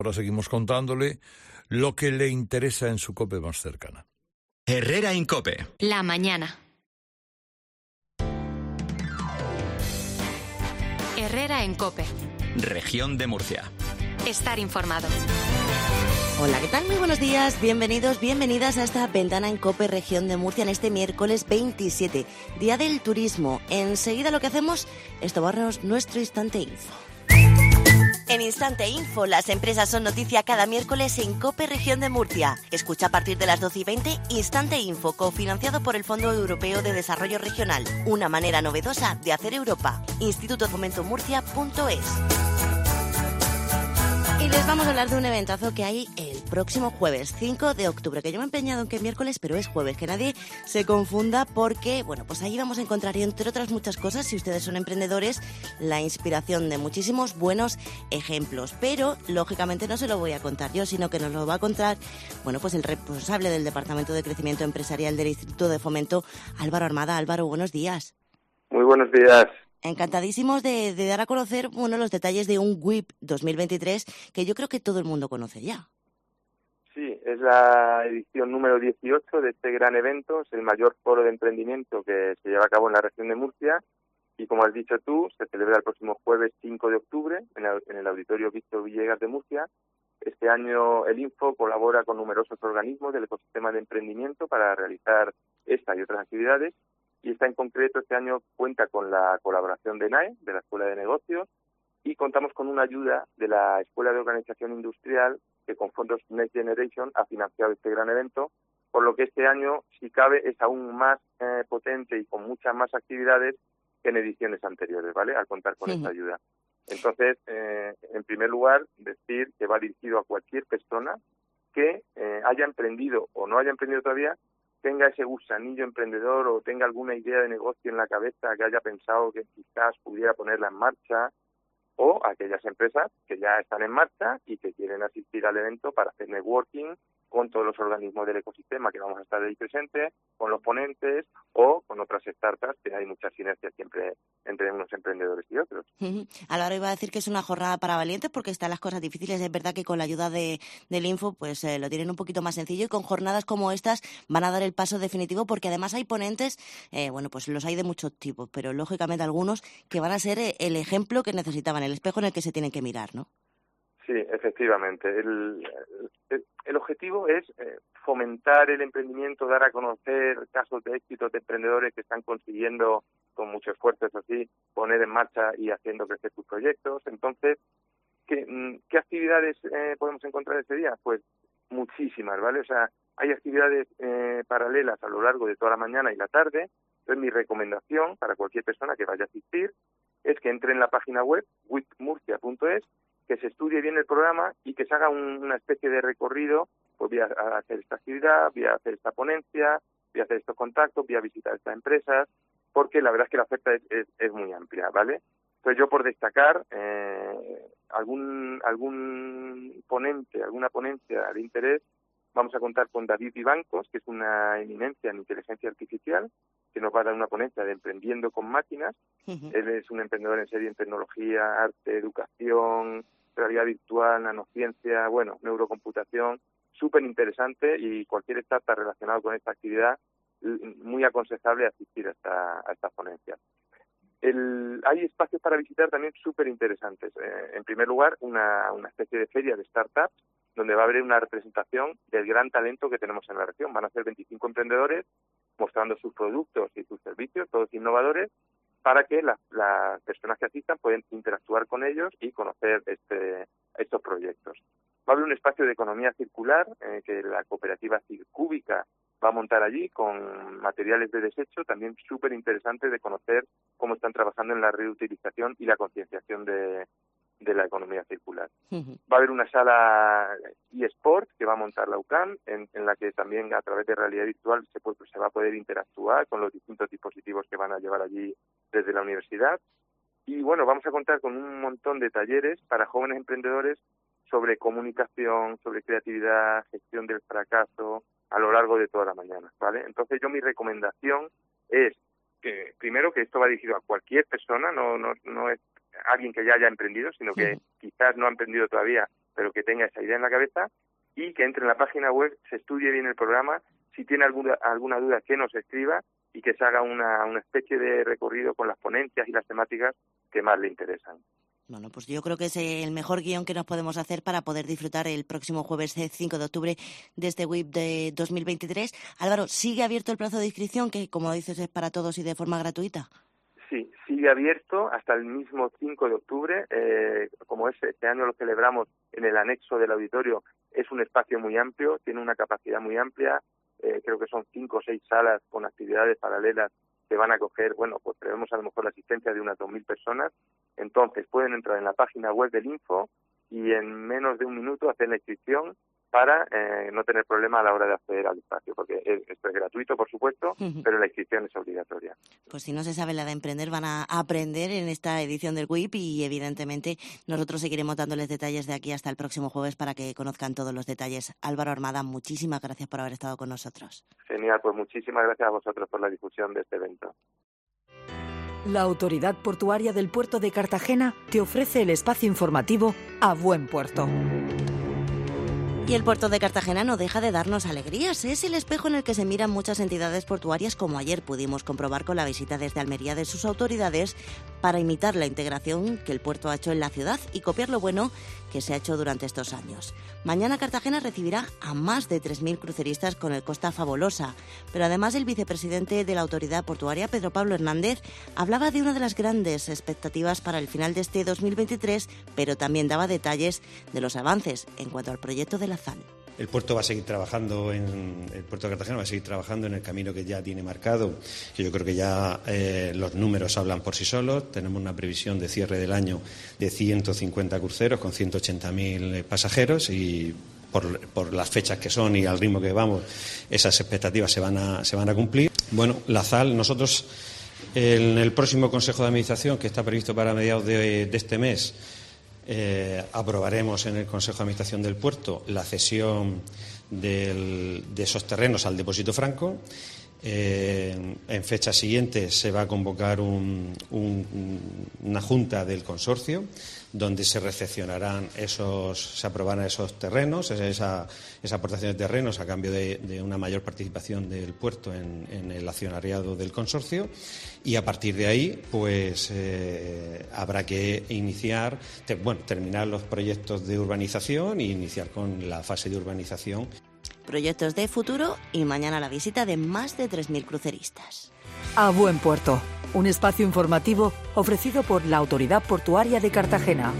Ahora seguimos contándole lo que le interesa en su COPE más cercana. Herrera Incope. La mañana. Herrera en COPE. Región de Murcia. Estar informado. Hola, ¿qué tal? Muy buenos días, bienvenidos, bienvenidas a esta ventana en COPE Región de Murcia en este miércoles 27, Día del Turismo. Enseguida lo que hacemos es tomarnos nuestro Instante Info. En Instante Info, las empresas son noticia cada miércoles en COPE Región de Murcia. Escucha a partir de las 12:20 Instante Info, cofinanciado por el Fondo Europeo de Desarrollo Regional. Una manera novedosa de hacer Europa. institutofomentomurcia.es. Y les vamos a hablar de un eventazo que hay el próximo jueves, 5 de octubre, que yo me he empeñado en que es miércoles, pero es jueves, que nadie se confunda porque, bueno, pues ahí vamos a encontrar, entre otras muchas cosas, si ustedes son emprendedores, la inspiración de muchísimos buenos ejemplos. Pero, lógicamente, no se lo voy a contar yo, sino que nos lo va a contar, bueno, pues el responsable del Departamento de Crecimiento Empresarial del Instituto de Fomento, Álvaro Armada. Álvaro, buenos días. Muy buenos días. Encantadísimos de dar a conocer, bueno, los detalles de un WIP 2023 que yo creo que todo el mundo conoce ya. Sí, es la edición número 18 de este gran evento, es el mayor foro de emprendimiento que se lleva a cabo en la región de Murcia y, como has dicho tú, se celebra el próximo jueves 5 de octubre en el Auditorio Víctor Villegas de Murcia. Este año el Info colabora con numerosos organismos del ecosistema de emprendimiento para realizar esta y otras actividades. Y esta en concreto este año cuenta con la colaboración de NAE, de la Escuela de Negocios, y contamos con una ayuda de la Escuela de Organización Industrial, que con fondos Next Generation ha financiado este gran evento, por lo que este año, si cabe, es aún más potente y con muchas más actividades que en ediciones anteriores, ¿vale?, al contar con esta ayuda. Entonces, en primer lugar, decir que va dirigido a cualquier persona que haya emprendido o no haya emprendido todavía, tenga ese gusanillo emprendedor o tenga alguna idea de negocio en la cabeza que haya pensado que quizás pudiera ponerla en marcha, o aquellas empresas que ya están en marcha y que quieren asistir al evento para hacer networking con todos los organismos del ecosistema que vamos a estar ahí presentes, con los ponentes o con otras startups, que hay muchas sinergias siempre entre unos emprendedores y otros. Ahora iba a decir que es una jornada para valientes porque están las cosas difíciles. Es verdad que con la ayuda del Info pues lo tienen un poquito más sencillo, y con jornadas como estas van a dar el paso definitivo, porque además hay ponentes, bueno, pues los hay de muchos tipos, pero lógicamente algunos que van a ser el ejemplo que necesitaban, el espejo en el que se tienen que mirar, ¿no? Sí, efectivamente. El objetivo es fomentar el emprendimiento, dar a conocer casos de éxito de emprendedores que están consiguiendo, con mucho esfuerzo, eso sí, poner en marcha y haciendo crecer sus proyectos. Entonces, ¿qué actividades podemos encontrar ese día? Pues muchísimas, ¿vale? O sea, hay actividades paralelas a lo largo de toda la mañana y la tarde. Entonces, mi recomendación para cualquier persona que vaya a asistir es que entre en la página web wipmurcia.es, que se estudie bien el programa y que se haga una especie de recorrido. Pues voy a hacer esta actividad, voy a hacer esta ponencia, voy a hacer estos contactos, voy a visitar estas empresas, porque la verdad es que la oferta es muy amplia, ¿vale? Entonces yo, por destacar algún ponente, alguna ponencia de interés, vamos a contar con David Vivancos, que es una eminencia en inteligencia artificial, que nos va a dar una ponencia de Emprendiendo con Máquinas. Él es un emprendedor en serie en tecnología, arte, educación, realidad virtual, nanociencia, bueno, neurocomputación, súper interesante, y cualquier startup relacionado con esta actividad, muy aconsejable asistir a estas ponencias. Hay espacios para visitar también súper interesantes. En primer lugar, una especie de feria de startups, donde va a haber una representación del gran talento que tenemos en la región. Van a ser 25 emprendedores mostrando sus productos y sus servicios, todos innovadores, para que las personas que asistan puedan interactuar con ellos y conocer estos proyectos. Va a haber un espacio de economía circular que la cooperativa Circúbica va a montar allí, con materiales de desecho, también súper interesante de conocer cómo están trabajando en la reutilización y la concienciación de la economía circular. Va a haber una sala eSport que va a montar la UCAM, en la que también a través de realidad virtual se va a poder interactuar con los distintos dispositivos que van a llevar allí desde la universidad. Y bueno, vamos a contar con un montón de talleres para jóvenes emprendedores sobre comunicación, sobre creatividad, gestión del fracaso, a lo largo de toda la mañana, ¿vale? Entonces mi recomendación es que, primero, que esto va dirigido a cualquier persona, no es alguien que ya haya emprendido, sino que quizás no ha emprendido todavía pero que tenga esa idea en la cabeza y que entre en la página web, se estudie bien el programa, si tiene alguna duda que nos escriba y que se haga una especie de recorrido con las ponencias y las temáticas que más le interesan. Bueno, pues yo creo que es el mejor guión que nos podemos hacer para poder disfrutar el próximo jueves 5 de octubre de este WIP de 2023. Álvaro, ¿sigue abierto el plazo de inscripción, que como dices es para todos y de forma gratuita? Sí, sigue abierto hasta el mismo 5 de octubre. Como este año lo celebramos en el anexo del auditorio, es un espacio muy amplio, tiene una capacidad muy amplia. Creo que son 5 o 6 salas con actividades paralelas que van a acoger, pues prevemos a lo mejor la asistencia de unas 2.000 personas. Entonces pueden entrar en la página web del Info y en menos de un minuto hacer la inscripción para no tener problema a la hora de acceder al espacio, porque esto es gratuito, por supuesto, pero la inscripción es obligatoria. Pues si no se sabe la de emprender, van a aprender en esta edición del WIP y evidentemente nosotros seguiremos dándoles detalles de aquí hasta el próximo jueves para que conozcan todos los detalles. Álvaro Armada, muchísimas gracias por haber estado con nosotros. Genial, pues muchísimas gracias a vosotros por la difusión de este evento. La Autoridad Portuaria del Puerto de Cartagena te ofrece el espacio informativo A Buen Puerto. Y el puerto de Cartagena no deja de darnos alegrías. Es el espejo en el que se miran muchas entidades portuarias, como ayer pudimos comprobar con la visita desde Almería de sus autoridades para imitar la integración que el puerto ha hecho en la ciudad y copiar lo bueno que se ha hecho durante estos años. Mañana Cartagena recibirá a más de 3.000 cruceristas con el Costa Fabulosa, pero además el vicepresidente de la Autoridad Portuaria, Pedro Pablo Hernández, hablaba de una de las grandes expectativas para el final de este 2023, pero también daba detalles de los avances en cuanto al proyecto de la ZAN. El puerto va a seguir trabajando el puerto de Cartagena va a seguir trabajando en el camino que ya tiene marcado, que yo creo que ya los números hablan por sí solos. Tenemos una previsión de cierre del año de 150 cruceros con 180.000 pasajeros y por las fechas que son y al ritmo que vamos, esas expectativas se van a cumplir. Bueno, la ZAL, nosotros en el próximo Consejo de Administración, que está previsto para mediados de este mes, aprobaremos en el Consejo de Administración del puerto la cesión de esos terrenos al Depósito Franco. En fecha siguiente se va a convocar una junta del consorcio donde se recepcionarán se aprobarán esos terrenos, esa aportación de terrenos a cambio de una mayor participación del puerto en el accionariado del consorcio, y a partir de ahí pues habrá que terminar los proyectos de urbanización e iniciar con la fase de urbanización. Proyectos de futuro y mañana la visita de más de 3.000 cruceristas. A Buen Puerto, un espacio informativo ofrecido por la Autoridad Portuaria de Cartagena.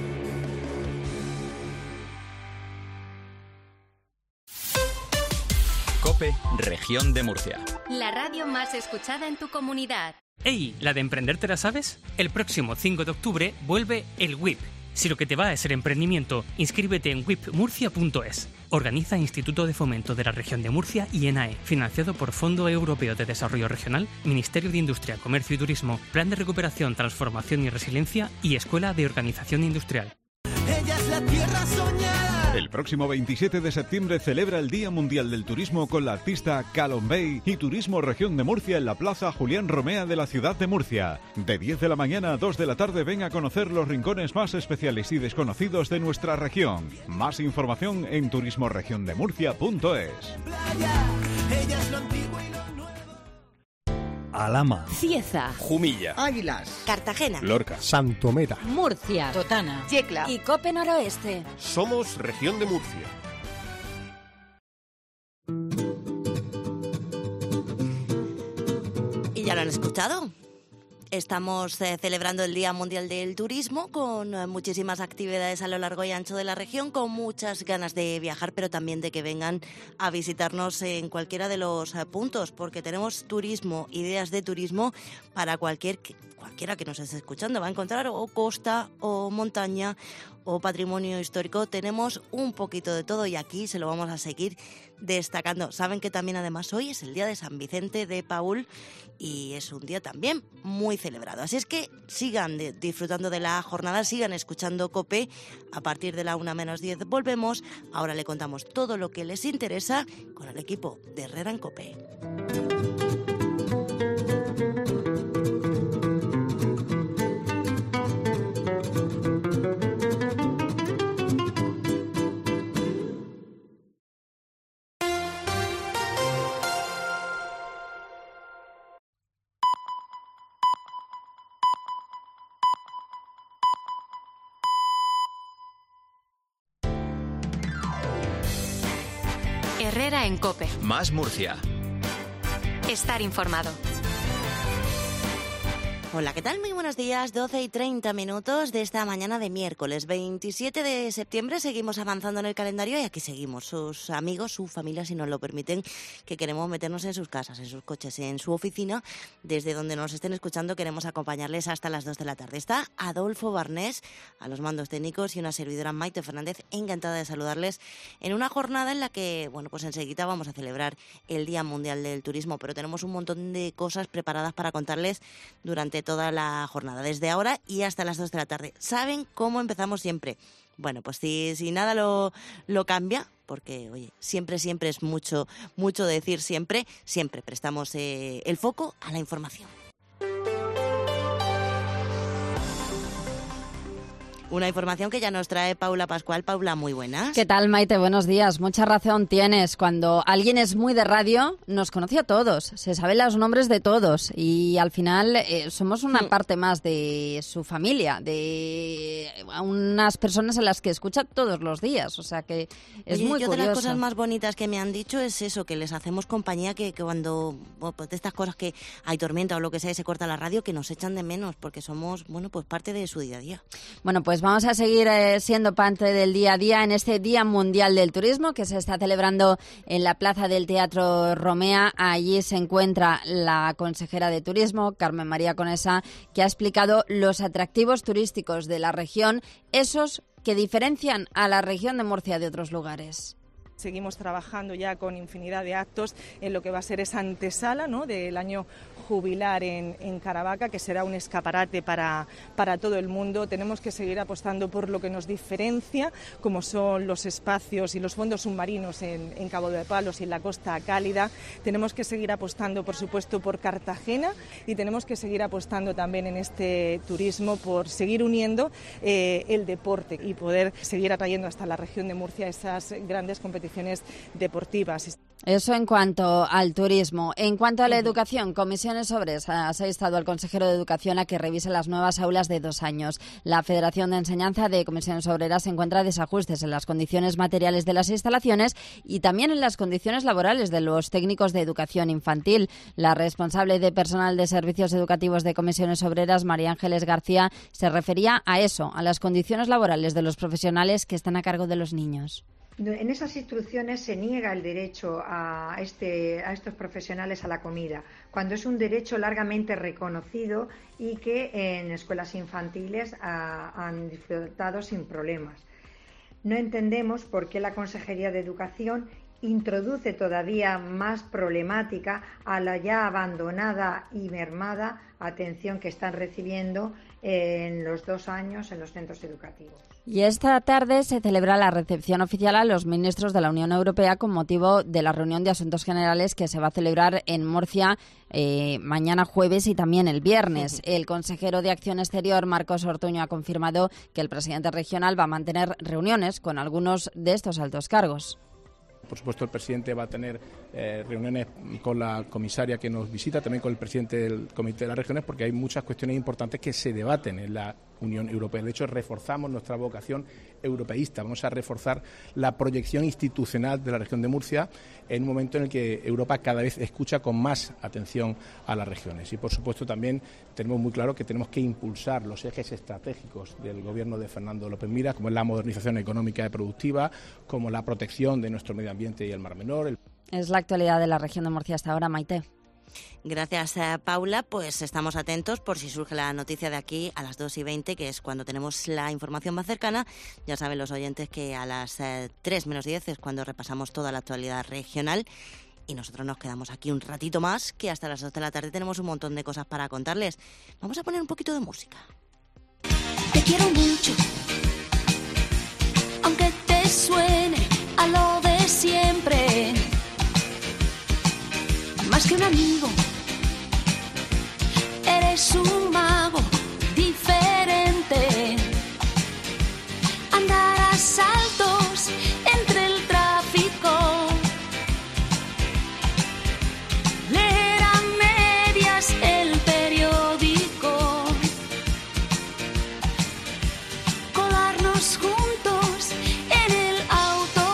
COPE, Región de Murcia. La radio más escuchada en tu comunidad. ¡Ey! ¿La de emprender te la sabes? El próximo 5 de octubre vuelve el WIP. Si lo que te va es el emprendimiento, inscríbete en wipmurcia.es. Organiza Instituto de Fomento de la Región de Murcia y ENAE, financiado por Fondo Europeo de Desarrollo Regional, Ministerio de Industria, Comercio y Turismo, Plan de Recuperación, Transformación y Resiliencia y Escuela de Organización Industrial. Ella es la tierra soñada. El próximo 27 de septiembre celebra el Día Mundial del Turismo con la artista Calum Bay y Turismo Región de Murcia en la Plaza Julián Romea de la ciudad de Murcia. De 10 de la mañana a 2 de la tarde ven a conocer los rincones más especiales y desconocidos de nuestra región. Más información en turismoregiondemurcia.es. Alhama, Cieza, Jumilla, Águilas, Cartagena, Lorca, Santomera, Murcia, Totana, Yecla y Cope Noroeste. Somos Región de Murcia. ¿Y ya lo han escuchado? Estamos celebrando el Día Mundial del Turismo con muchísimas actividades a lo largo y ancho de la región, con muchas ganas de viajar, pero también de que vengan a visitarnos en cualquiera de los puntos, porque tenemos turismo, ideas de turismo para cualquiera que nos esté escuchando. Va a encontrar o costa o montaña o patrimonio histórico. Tenemos un poquito de todo y aquí se lo vamos a seguir destacando. Saben que también además hoy es el día de San Vicente de Paúl y es un día también muy celebrado. Así es que sigan disfrutando de la jornada, sigan escuchando COPE. A partir de la 1:10 volvemos. Ahora le contamos todo lo que les interesa con el equipo de Herrera en COPE. Herrera en COPE. Más Murcia. Estar informado. Hola, ¿qué tal? Muy buenos días, 12:30 de esta mañana de miércoles 27 de septiembre. Seguimos avanzando en el calendario y aquí seguimos, sus amigos, su familia, si nos lo permiten, que queremos meternos en sus casas, en sus coches, en su oficina. Desde donde nos estén escuchando queremos acompañarles hasta las 2 de la tarde. Está Adolfo Barnés a los mandos técnicos y una servidora, Maite Fernández, encantada de saludarles en una jornada en la que, bueno, pues enseguida vamos a celebrar el Día Mundial del Turismo, pero tenemos un montón de cosas preparadas para contarles durante toda la jornada, desde ahora y hasta las 2 de la tarde. ¿Saben cómo empezamos siempre? Bueno, pues si nada lo cambia, porque, oye, siempre es mucho decir siempre prestamos el foco a la información. Una información que ya nos trae Paula Pascual. Paula, muy buenas. ¿Qué tal, Maite? Buenos días. Mucha razón tienes. Cuando alguien es muy de radio, nos conoce a todos, se saben los nombres de todos y al final somos una parte más de su familia, de unas personas a las que escucha todos los días. O sea que es muy curioso. De las cosas más bonitas que me han dicho es eso, que les hacemos compañía, que cuando, bueno, pues de estas cosas que hay tormenta o lo que sea y se corta la radio, que nos echan de menos porque somos, bueno, pues parte de su día a día. Bueno, pues vamos a seguir siendo parte del día a día en este Día Mundial del Turismo que se está celebrando en la Plaza del Teatro Romea. Allí se encuentra la consejera de Turismo, Carmen María Conesa, que ha explicado los atractivos turísticos de la región, esos que diferencian a la región de Murcia de otros lugares. Seguimos trabajando ya con infinidad de actos en lo que va a ser esa antesala, ¿no?, del año jubilar en Caravaca, que será un escaparate para todo el mundo. Tenemos que seguir apostando por lo que nos diferencia, como son los espacios y los fondos submarinos en Cabo de Palos y en la Costa Cálida. Tenemos que seguir apostando, por supuesto, por Cartagena y tenemos que seguir apostando también en este turismo por seguir uniendo el deporte y poder seguir atrayendo hasta la región de Murcia esas grandes competiciones deportivas. Eso en cuanto al turismo. En cuanto a la educación, Comisiones Obreras ha instado al consejero de Educación a que revise las nuevas aulas de 2 años. La Federación de Enseñanza de Comisiones Obreras encuentra desajustes en las condiciones materiales de las instalaciones y también en las condiciones laborales de los técnicos de educación infantil. La responsable de personal de servicios educativos de Comisiones Obreras, María Ángeles García, se refería a eso, a las condiciones laborales de los profesionales que están a cargo de los niños. En esas instrucciones se niega el derecho a estos profesionales a la comida, cuando es un derecho largamente reconocido y que en escuelas infantiles han disfrutado sin problemas. No entendemos por qué la Consejería de Educación introduce todavía más problemática a la ya abandonada y mermada atención que están recibiendo en los 2 años en los centros educativos. Y esta tarde se celebra la recepción oficial a los ministros de la Unión Europea con motivo de la reunión de Asuntos Generales que se va a celebrar en Murcia mañana jueves y también el viernes. El consejero de Acción Exterior, Marcos Ortuño, ha confirmado que el presidente regional va a mantener reuniones con algunos de estos altos cargos. Por supuesto, el presidente va a tener reuniones con la comisaria que nos visita, también con el presidente del Comité de las Regiones, porque hay muchas cuestiones importantes que se debaten en la Unión Europea. De hecho, reforzamos nuestra vocación europeísta. Vamos a reforzar la proyección institucional de la región de Murcia en un momento en el que Europa cada vez escucha con más atención a las regiones. Y, por supuesto, también tenemos muy claro que tenemos que impulsar los ejes estratégicos del gobierno de Fernando López Miras, como es la modernización económica y productiva, como la protección de nuestro medio ambiente y el Mar Menor. Es la actualidad de la región de Murcia hasta ahora, Maite. Gracias, Paula. Pues estamos atentos por si surge la noticia de aquí a las 2:20, que es cuando tenemos la información más cercana. Ya saben los oyentes que a las 3:10 es cuando repasamos toda la actualidad regional. Y nosotros nos quedamos aquí un ratito más, que hasta las 2 de la tarde tenemos un montón de cosas para contarles. Vamos a poner un poquito de música. Te quiero mucho, aunque te suene a lo de siempre. Más que un amigo, eres un mago diferente. Andar a saltos entre el tráfico, leer a medias el periódico, colarnos juntos en el autobús.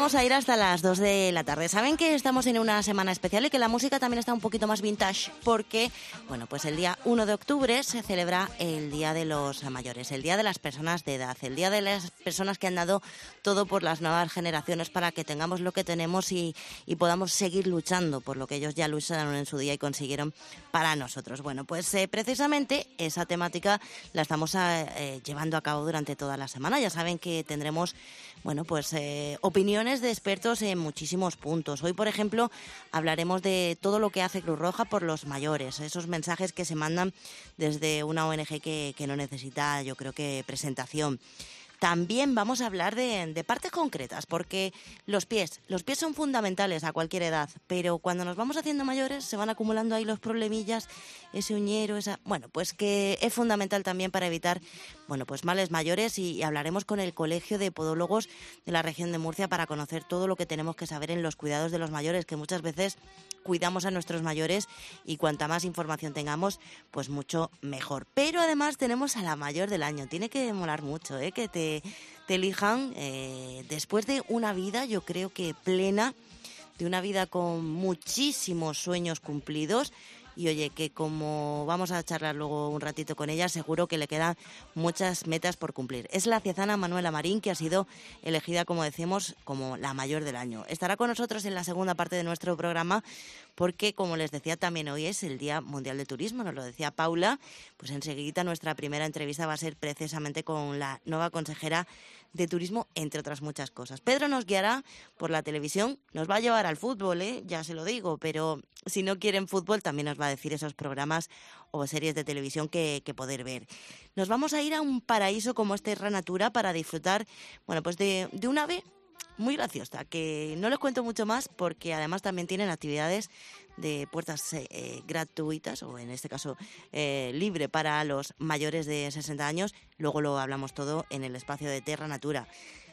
vamos a ir hasta las 2 de la tarde. Saben que estamos en una semana especial y que la música también está un poquito más vintage porque, bueno, pues el día 1 de octubre se celebra el Día de los Mayores, el Día de las Personas de Edad, el Día de las Personas que han dado todo por las nuevas generaciones para que tengamos lo que tenemos y podamos seguir luchando por lo que ellos ya lucharon en su día y consiguieron para nosotros. Bueno, pues precisamente esa temática la estamos llevando a cabo durante toda la semana. Ya saben que tendremos, bueno, pues opiniones de expertos en muchísimos puntos. Hoy, por ejemplo, hablaremos de todo lo que hace Cruz Roja por los mayores, esos mensajes que se mandan desde una ONG que no necesita, yo creo que, presentación. También vamos a hablar de partes concretas, porque los pies son fundamentales a cualquier edad, pero cuando nos vamos haciendo mayores se van acumulando ahí los problemillas, ese uñero, bueno, pues que es fundamental también para evitar, bueno, pues males mayores, y hablaremos con el Colegio de Podólogos de la región de Murcia para conocer todo lo que tenemos que saber en los cuidados de los mayores, que muchas veces cuidamos a nuestros mayores y cuanta más información tengamos, pues mucho mejor. Pero además tenemos a la mayor del año. Tiene que molar mucho, que te elijan después de una vida, yo creo que plena, de una vida con muchísimos sueños cumplidos. Y oye, que como vamos a charlar luego un ratito con ella, seguro que le quedan muchas metas por cumplir. Es la ciezana Manuela Marín, que ha sido elegida, como decimos, como la mayor del año. Estará con nosotros en la segunda parte de nuestro programa porque, como les decía, también hoy es el Día Mundial de Turismo, nos lo decía Paula. Pues enseguida nuestra primera entrevista va a ser precisamente con la nueva consejera de Turismo, entre otras muchas cosas. Pedro nos guiará por la televisión, nos va a llevar al fútbol, ya se lo digo, pero si no quieren fútbol también nos va a decir esos programas o series de televisión que poder ver. Nos vamos a ir a un paraíso como es Terra Natura para disfrutar, bueno, pues de un ave muy graciosa, que no les cuento mucho más porque además también tienen actividades de puertas gratuitas, o en este caso libre para los mayores de 60 años. Luego lo hablamos todo en el espacio de Terra Natura.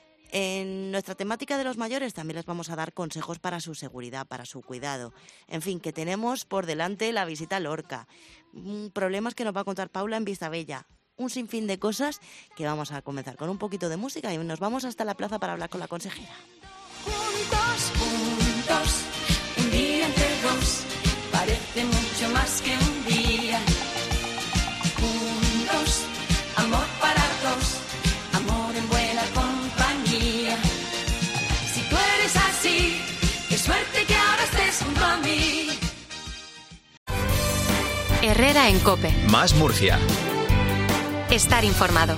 En nuestra temática de los mayores también les vamos a dar consejos para su seguridad, para su cuidado. En fin, que tenemos por delante la visita a Lorca, problemas que nos va a contar Paula en Vistabella, un sinfín de cosas que vamos a comenzar con un poquito de música y nos vamos hasta la plaza para hablar con la consejera. Juntos, juntos, un día entre dos, parece mucho más que un día. Juntos, amor para dos, amor en buena compañía. Si tú eres así, qué suerte que ahora estés junto a mí. Herrera en COPE. Más Murcia. Estar informado.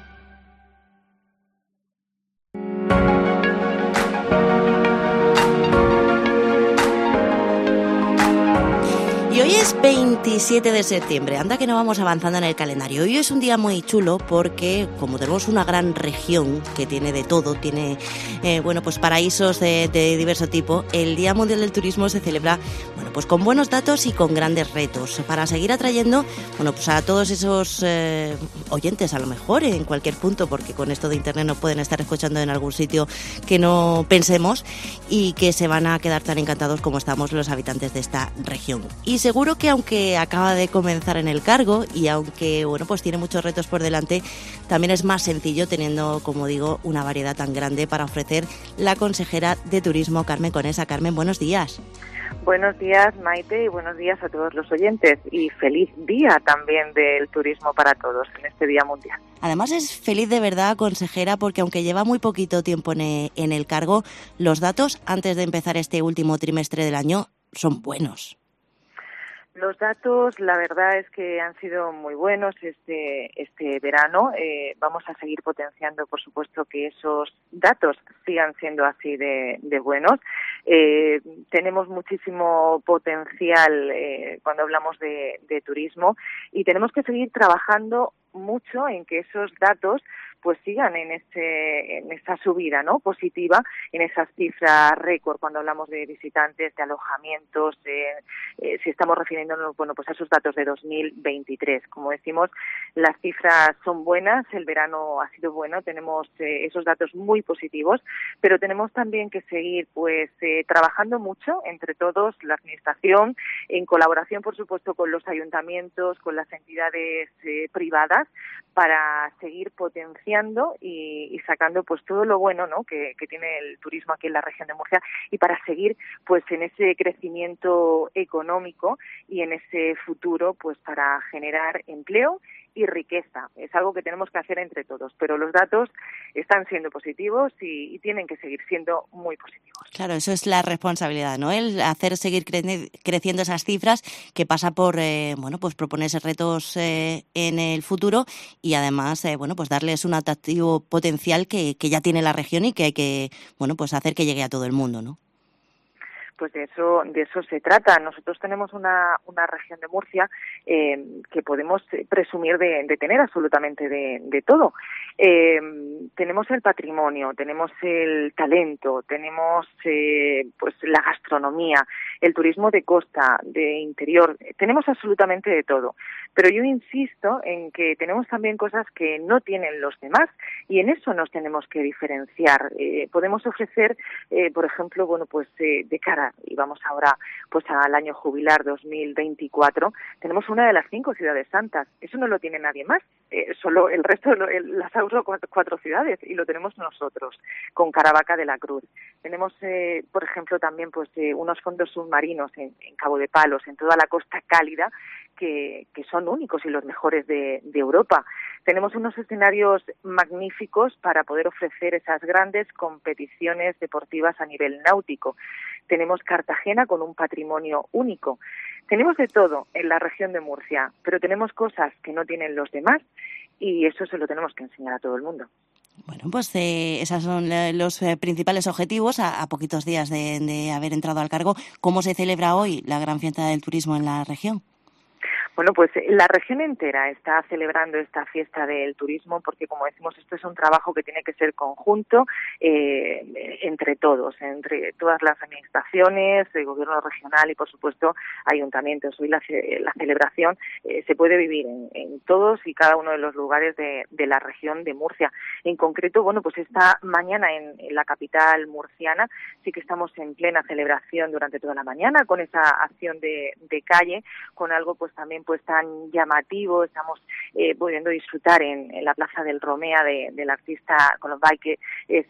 Y hoy es 27 de septiembre, anda que no vamos avanzando en el calendario. Hoy es un día muy chulo porque como tenemos una gran región que tiene de todo, tiene bueno, pues paraísos de diverso tipo, el Día Mundial del Turismo se celebra, bueno, pues con buenos datos y con grandes retos para seguir atrayendo, bueno, pues a todos esos oyentes, a lo mejor en cualquier punto, porque con esto de internet nos pueden estar escuchando en algún sitio que no pensemos y que se van a quedar tan encantados como estamos los habitantes de esta región. Y seguro que aunque acaba de comenzar en el cargo y aunque, bueno, pues tiene muchos retos por delante, también es más sencillo teniendo, como digo, una variedad tan grande para ofrecer la consejera de Turismo, Carmen Conesa. Carmen, buenos días. Buenos días, Maite, y buenos días a todos los oyentes. Y feliz día también del turismo para todos en este Día Mundial. Además es feliz de verdad, consejera, porque aunque lleva muy poquito tiempo en el cargo, los datos antes de empezar este último trimestre del año son buenos. Los datos, la verdad es que han sido muy buenos este verano. Vamos a seguir potenciando, por supuesto, que esos datos sigan siendo así de buenos. Tenemos muchísimo potencial cuando hablamos de turismo y tenemos que seguir trabajando mucho en que esos datos pues sigan en esa subida, ¿no?, positiva, en esas cifras récord cuando hablamos de visitantes, de alojamientos, si estamos refiriéndonos, bueno, pues a esos datos de 2023. Como decimos, las cifras son buenas, el verano ha sido bueno, tenemos esos datos muy positivos, pero tenemos también que seguir pues trabajando mucho entre todos, la administración, en colaboración, por supuesto, con los ayuntamientos, con las entidades privadas, para seguir potenciando potenciando y sacando pues todo lo bueno, ¿no?, que tiene el turismo aquí en la región de Murcia, y para seguir pues en ese crecimiento económico y en ese futuro pues para generar empleo y riqueza. Es algo que tenemos que hacer entre todos, pero los datos están siendo positivos y tienen que seguir siendo muy positivos. Claro, eso es la responsabilidad, ¿no? El hacer seguir creciendo esas cifras, que pasa por pues proponerse retos en el futuro y además pues darles un atractivo potencial que ya tiene la región y que hay que pues hacer que llegue a todo el mundo, ¿no? Pues de eso se trata. Nosotros tenemos una región de Murcia que podemos presumir de tener absolutamente de todo. Tenemos el patrimonio, tenemos el talento, tenemos pues la gastronomía, el turismo de costa, de interior, tenemos absolutamente de todo. Pero yo insisto en que tenemos también cosas que no tienen los demás y en eso nos tenemos que diferenciar. Podemos ofrecer, por ejemplo, de cara, y vamos ahora pues al año jubilar 2024, tenemos una de las 5 ciudades santas. Eso no lo tiene nadie más. Solo el resto las ha usado 4 ciudades y lo tenemos nosotros con Caravaca de la Cruz. Tenemos, por ejemplo, también unos fondos submarinos en Cabo de Palos, en toda la costa cálida, que son únicos y los mejores de Europa. Tenemos unos escenarios magníficos para poder ofrecer esas grandes competiciones deportivas a nivel náutico. Tenemos Cartagena con un patrimonio único. Tenemos de todo en la región de Murcia, pero tenemos cosas que no tienen los demás y eso se lo tenemos que enseñar a todo el mundo. Bueno, pues esos son los principales objetivos a poquitos días de haber entrado al cargo. ¿Cómo se celebra hoy la gran fiesta del turismo en la región? Bueno, pues la región entera está celebrando esta fiesta del turismo porque, como decimos, esto es un trabajo que tiene que ser conjunto entre todos, entre todas las administraciones, el gobierno regional y, por supuesto, ayuntamientos. Hoy la celebración se puede vivir en todos y cada uno de los lugares de la región de Murcia. En concreto, pues esta mañana en la capital murciana sí que estamos en plena celebración durante toda la mañana con esa acción de calle, con algo pues también pues tan llamativo. Estamos pudiendo disfrutar en la Plaza del Romea de la artista Colombay, que es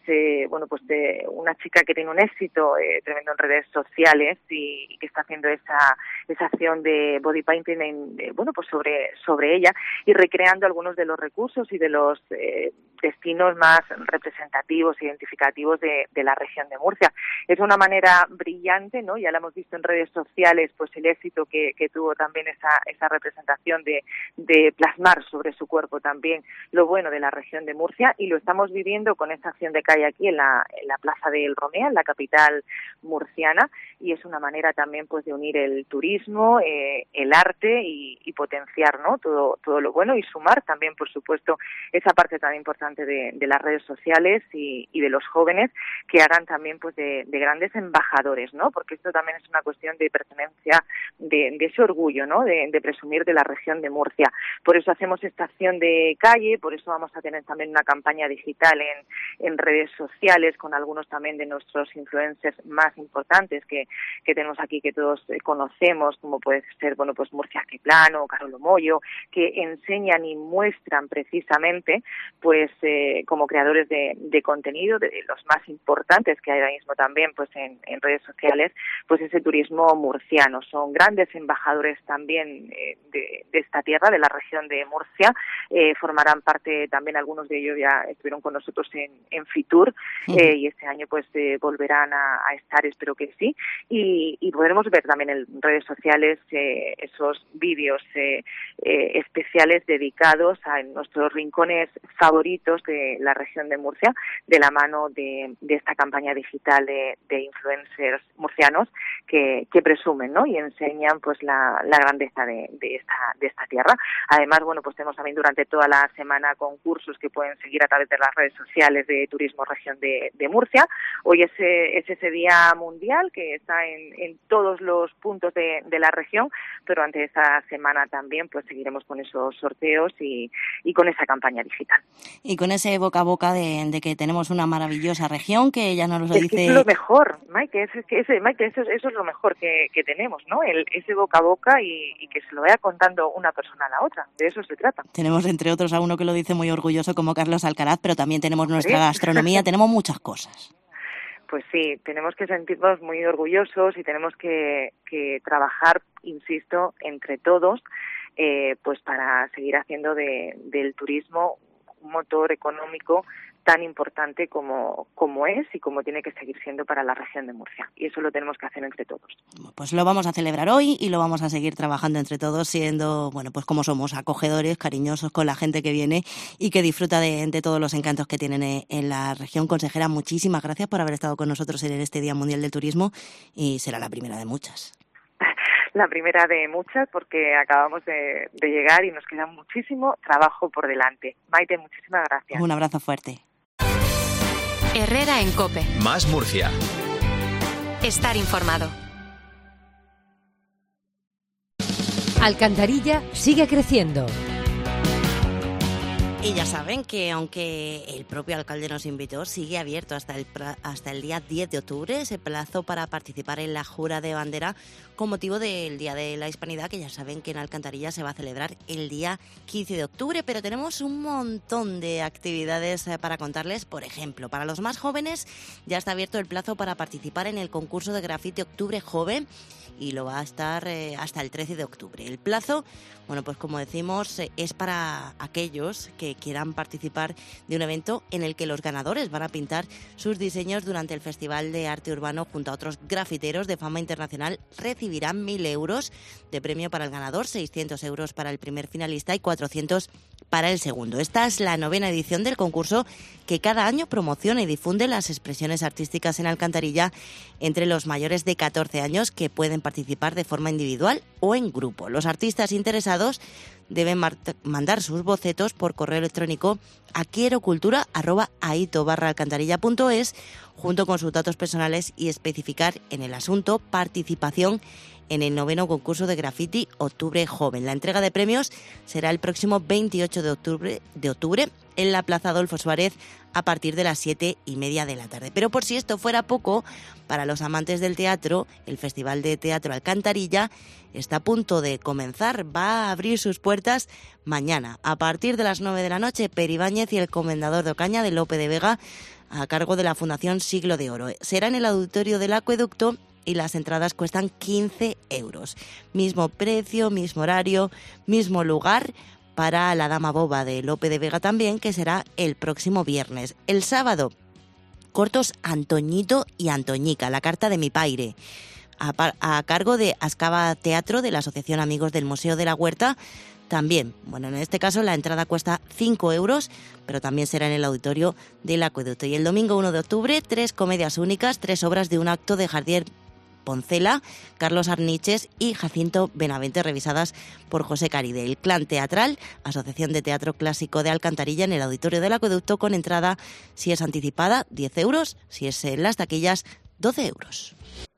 de una chica que tiene un éxito tremendo en redes sociales y que está haciendo esa acción de body painting sobre ella y recreando algunos de los recursos y de los destinos más representativos, identificativos de la región de Murcia. Es una manera brillante, ¿no? Ya la hemos visto en redes sociales, pues el éxito que tuvo también esa representación de plasmar sobre su cuerpo también lo bueno de la región de Murcia, y lo estamos viviendo con esta acción de calle aquí en la Plaza del Romea, en la capital murciana, y es una manera también pues de unir el turismo, el arte y potenciar, ¿no?, todo lo bueno, y sumar también, por supuesto, esa parte tan importante de las redes sociales y de los jóvenes, que hagan también pues de grandes embajadores, ¿no?, porque esto también es una cuestión de pertenencia, de ese orgullo, ¿no?, de presumir de la región de Murcia. Por eso hacemos esta acción de calle, por eso vamos a tener también una campaña digital en redes sociales con algunos también de nuestros influencers más importantes que tenemos aquí, que todos conocemos, como puede ser, pues Murcia Que Plano, Carolo Moyo, que enseñan y muestran precisamente, pues como creadores de contenido, de los más importantes que hay ahora mismo también, pues en redes sociales, pues ese turismo murciano. Son grandes embajadores también de esta tierra, de la región de Murcia. Formarán parte también, algunos de ellos ya estuvieron con nosotros en Fitur, y este año pues volverán a estar, espero que sí, y podremos ver también en redes sociales esos vídeos especiales dedicados a nuestros rincones favoritos de la región de Murcia, de la mano de esta campaña digital de influencers murcianos que presumen, ¿no?, y enseñan pues la grandeza de esta tierra. Además, pues tenemos también durante toda la semana concursos que pueden seguir a través de las redes sociales de Turismo Región de Murcia. Hoy es ese día mundial que está en todos los puntos de la región, pero durante esta semana también pues seguiremos con esos sorteos y con esa campaña digital. Y con ese boca a boca de que tenemos una maravillosa región, que ya nos lo dice... Que es lo mejor, Maite, eso es lo mejor que tenemos, ¿no? Ese boca a boca y que se lo vaya contando una persona a la otra, de eso se trata. Tenemos entre otros a uno que lo dice muy orgulloso como Carlos Alcaraz, pero también tenemos nuestra gastronomía, tenemos muchas cosas. Pues sí, tenemos que sentirnos muy orgullosos y tenemos que trabajar, insisto, entre todos, pues para seguir haciendo del turismo un motor económico tan importante como es y como tiene que seguir siendo para la región de Murcia. Y eso lo tenemos que hacer entre todos. Pues lo vamos a celebrar hoy y lo vamos a seguir trabajando entre todos, siendo, bueno, pues como somos, acogedores, cariñosos con la gente que viene y que disfruta de todos los encantos que tienen en la región. Consejera, muchísimas gracias por haber estado con nosotros en este Día Mundial del Turismo y será la primera de muchas. La primera de muchas, porque acabamos de llegar y nos queda muchísimo trabajo por delante. Maite, muchísimas gracias. Un abrazo fuerte. Herrera en COPE. Más Murcia. Estar informado. Alcantarilla sigue creciendo. Y ya saben que aunque el propio alcalde nos invitó, sigue abierto hasta el día 10 de octubre ese plazo para participar en la jura de bandera con motivo del Día de la Hispanidad, que ya saben que en Alcantarilla se va a celebrar el día 15 de octubre, pero tenemos un montón de actividades para contarles. Por ejemplo, para los más jóvenes ya está abierto el plazo para participar en el concurso de grafiti Octubre Joven y lo va a estar hasta el 13 de octubre. El plazo, bueno, pues como decimos, es para aquellos que quieran participar de un evento en el que los ganadores van a pintar sus diseños durante el Festival de Arte Urbano junto a otros grafiteros de fama internacional. Recibirán 1.000 euros de premio para el ganador, 600 euros para el primer finalista y 400 para el segundo. Esta es la 9ª edición del concurso que cada año promociona y difunde las expresiones artísticas en Alcantarilla entre los mayores de 14 años que pueden participar de forma individual o en grupo. Los artistas interesados deben mandar sus bocetos por correo electrónico a quierocultura@aito.alcantarilla.es junto con sus datos personales y especificar en el asunto participación en el 9º concurso de graffiti Octubre Joven. La entrega de premios será el próximo 28 de octubre en la Plaza Adolfo Suárez a partir de las 7:30 de la tarde. Pero por si esto fuera poco, para los amantes del teatro, el Festival de Teatro Alcantarilla está a punto de comenzar. Va a abrir sus puertas mañana. A partir de las 9 de la noche, Pere Ibáñez y el Comendador de Ocaña de Lope de Vega, a cargo de la Fundación Siglo de Oro. Será en el Auditorio del Acueducto y las entradas cuestan 15 euros. Mismo precio, mismo horario, mismo lugar para la Dama Boba de Lope de Vega también, que será el próximo viernes. El sábado, cortos Antoñito y Antoñica, la carta de mi paire, a cargo de Ascaba Teatro de la Asociación Amigos del Museo de la Huerta. También, bueno, en este caso la entrada cuesta 5 euros, pero también será en el Auditorio del Acueducto. Y el domingo 1 de octubre, 3 comedias únicas, 3 obras de un acto de Jardier Poncela, Carlos Arniches y Jacinto Benavente, revisadas por José Caride. El Clan Teatral, Asociación de Teatro Clásico de Alcantarilla, en el Auditorio del Acueducto, con entrada, si es anticipada, 10 euros, si es en las taquillas, 12 euros.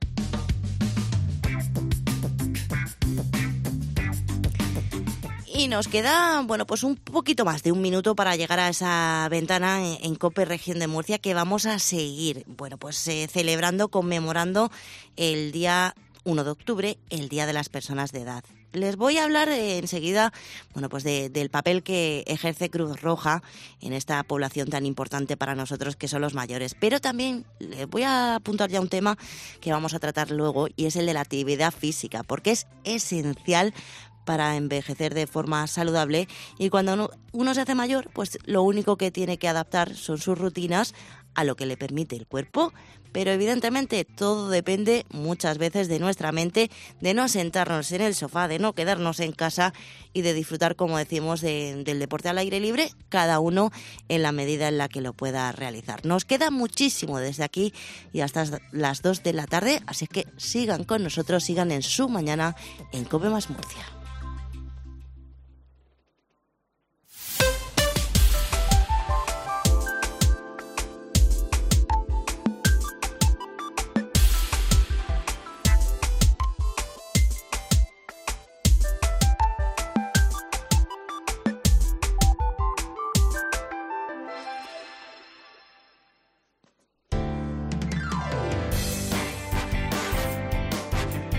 Y nos queda, bueno, pues un poquito más de un minuto para llegar a esa ventana en COPE Región de Murcia, que vamos a seguir, bueno, pues celebrando, conmemorando el día 1 de octubre, el Día de las Personas de Edad. Les voy a hablar enseguida, bueno, pues del papel que ejerce Cruz Roja en esta población tan importante para nosotros que son los mayores. Pero también les voy a apuntar ya un tema que vamos a tratar luego, y es el de la actividad física, porque es esencial para envejecer de forma saludable, y cuando uno se hace mayor, pues lo único que tiene que adaptar son sus rutinas a lo que le permite el cuerpo. Pero evidentemente todo depende muchas veces de nuestra mente, de no sentarnos en el sofá, de no quedarnos en casa y de disfrutar, como decimos, del deporte al aire libre, cada uno en la medida en la que lo pueda realizar. Nos queda muchísimo desde aquí y hasta las 2 de la tarde, así que sigan con nosotros, sigan en su mañana en COPE Más Murcia.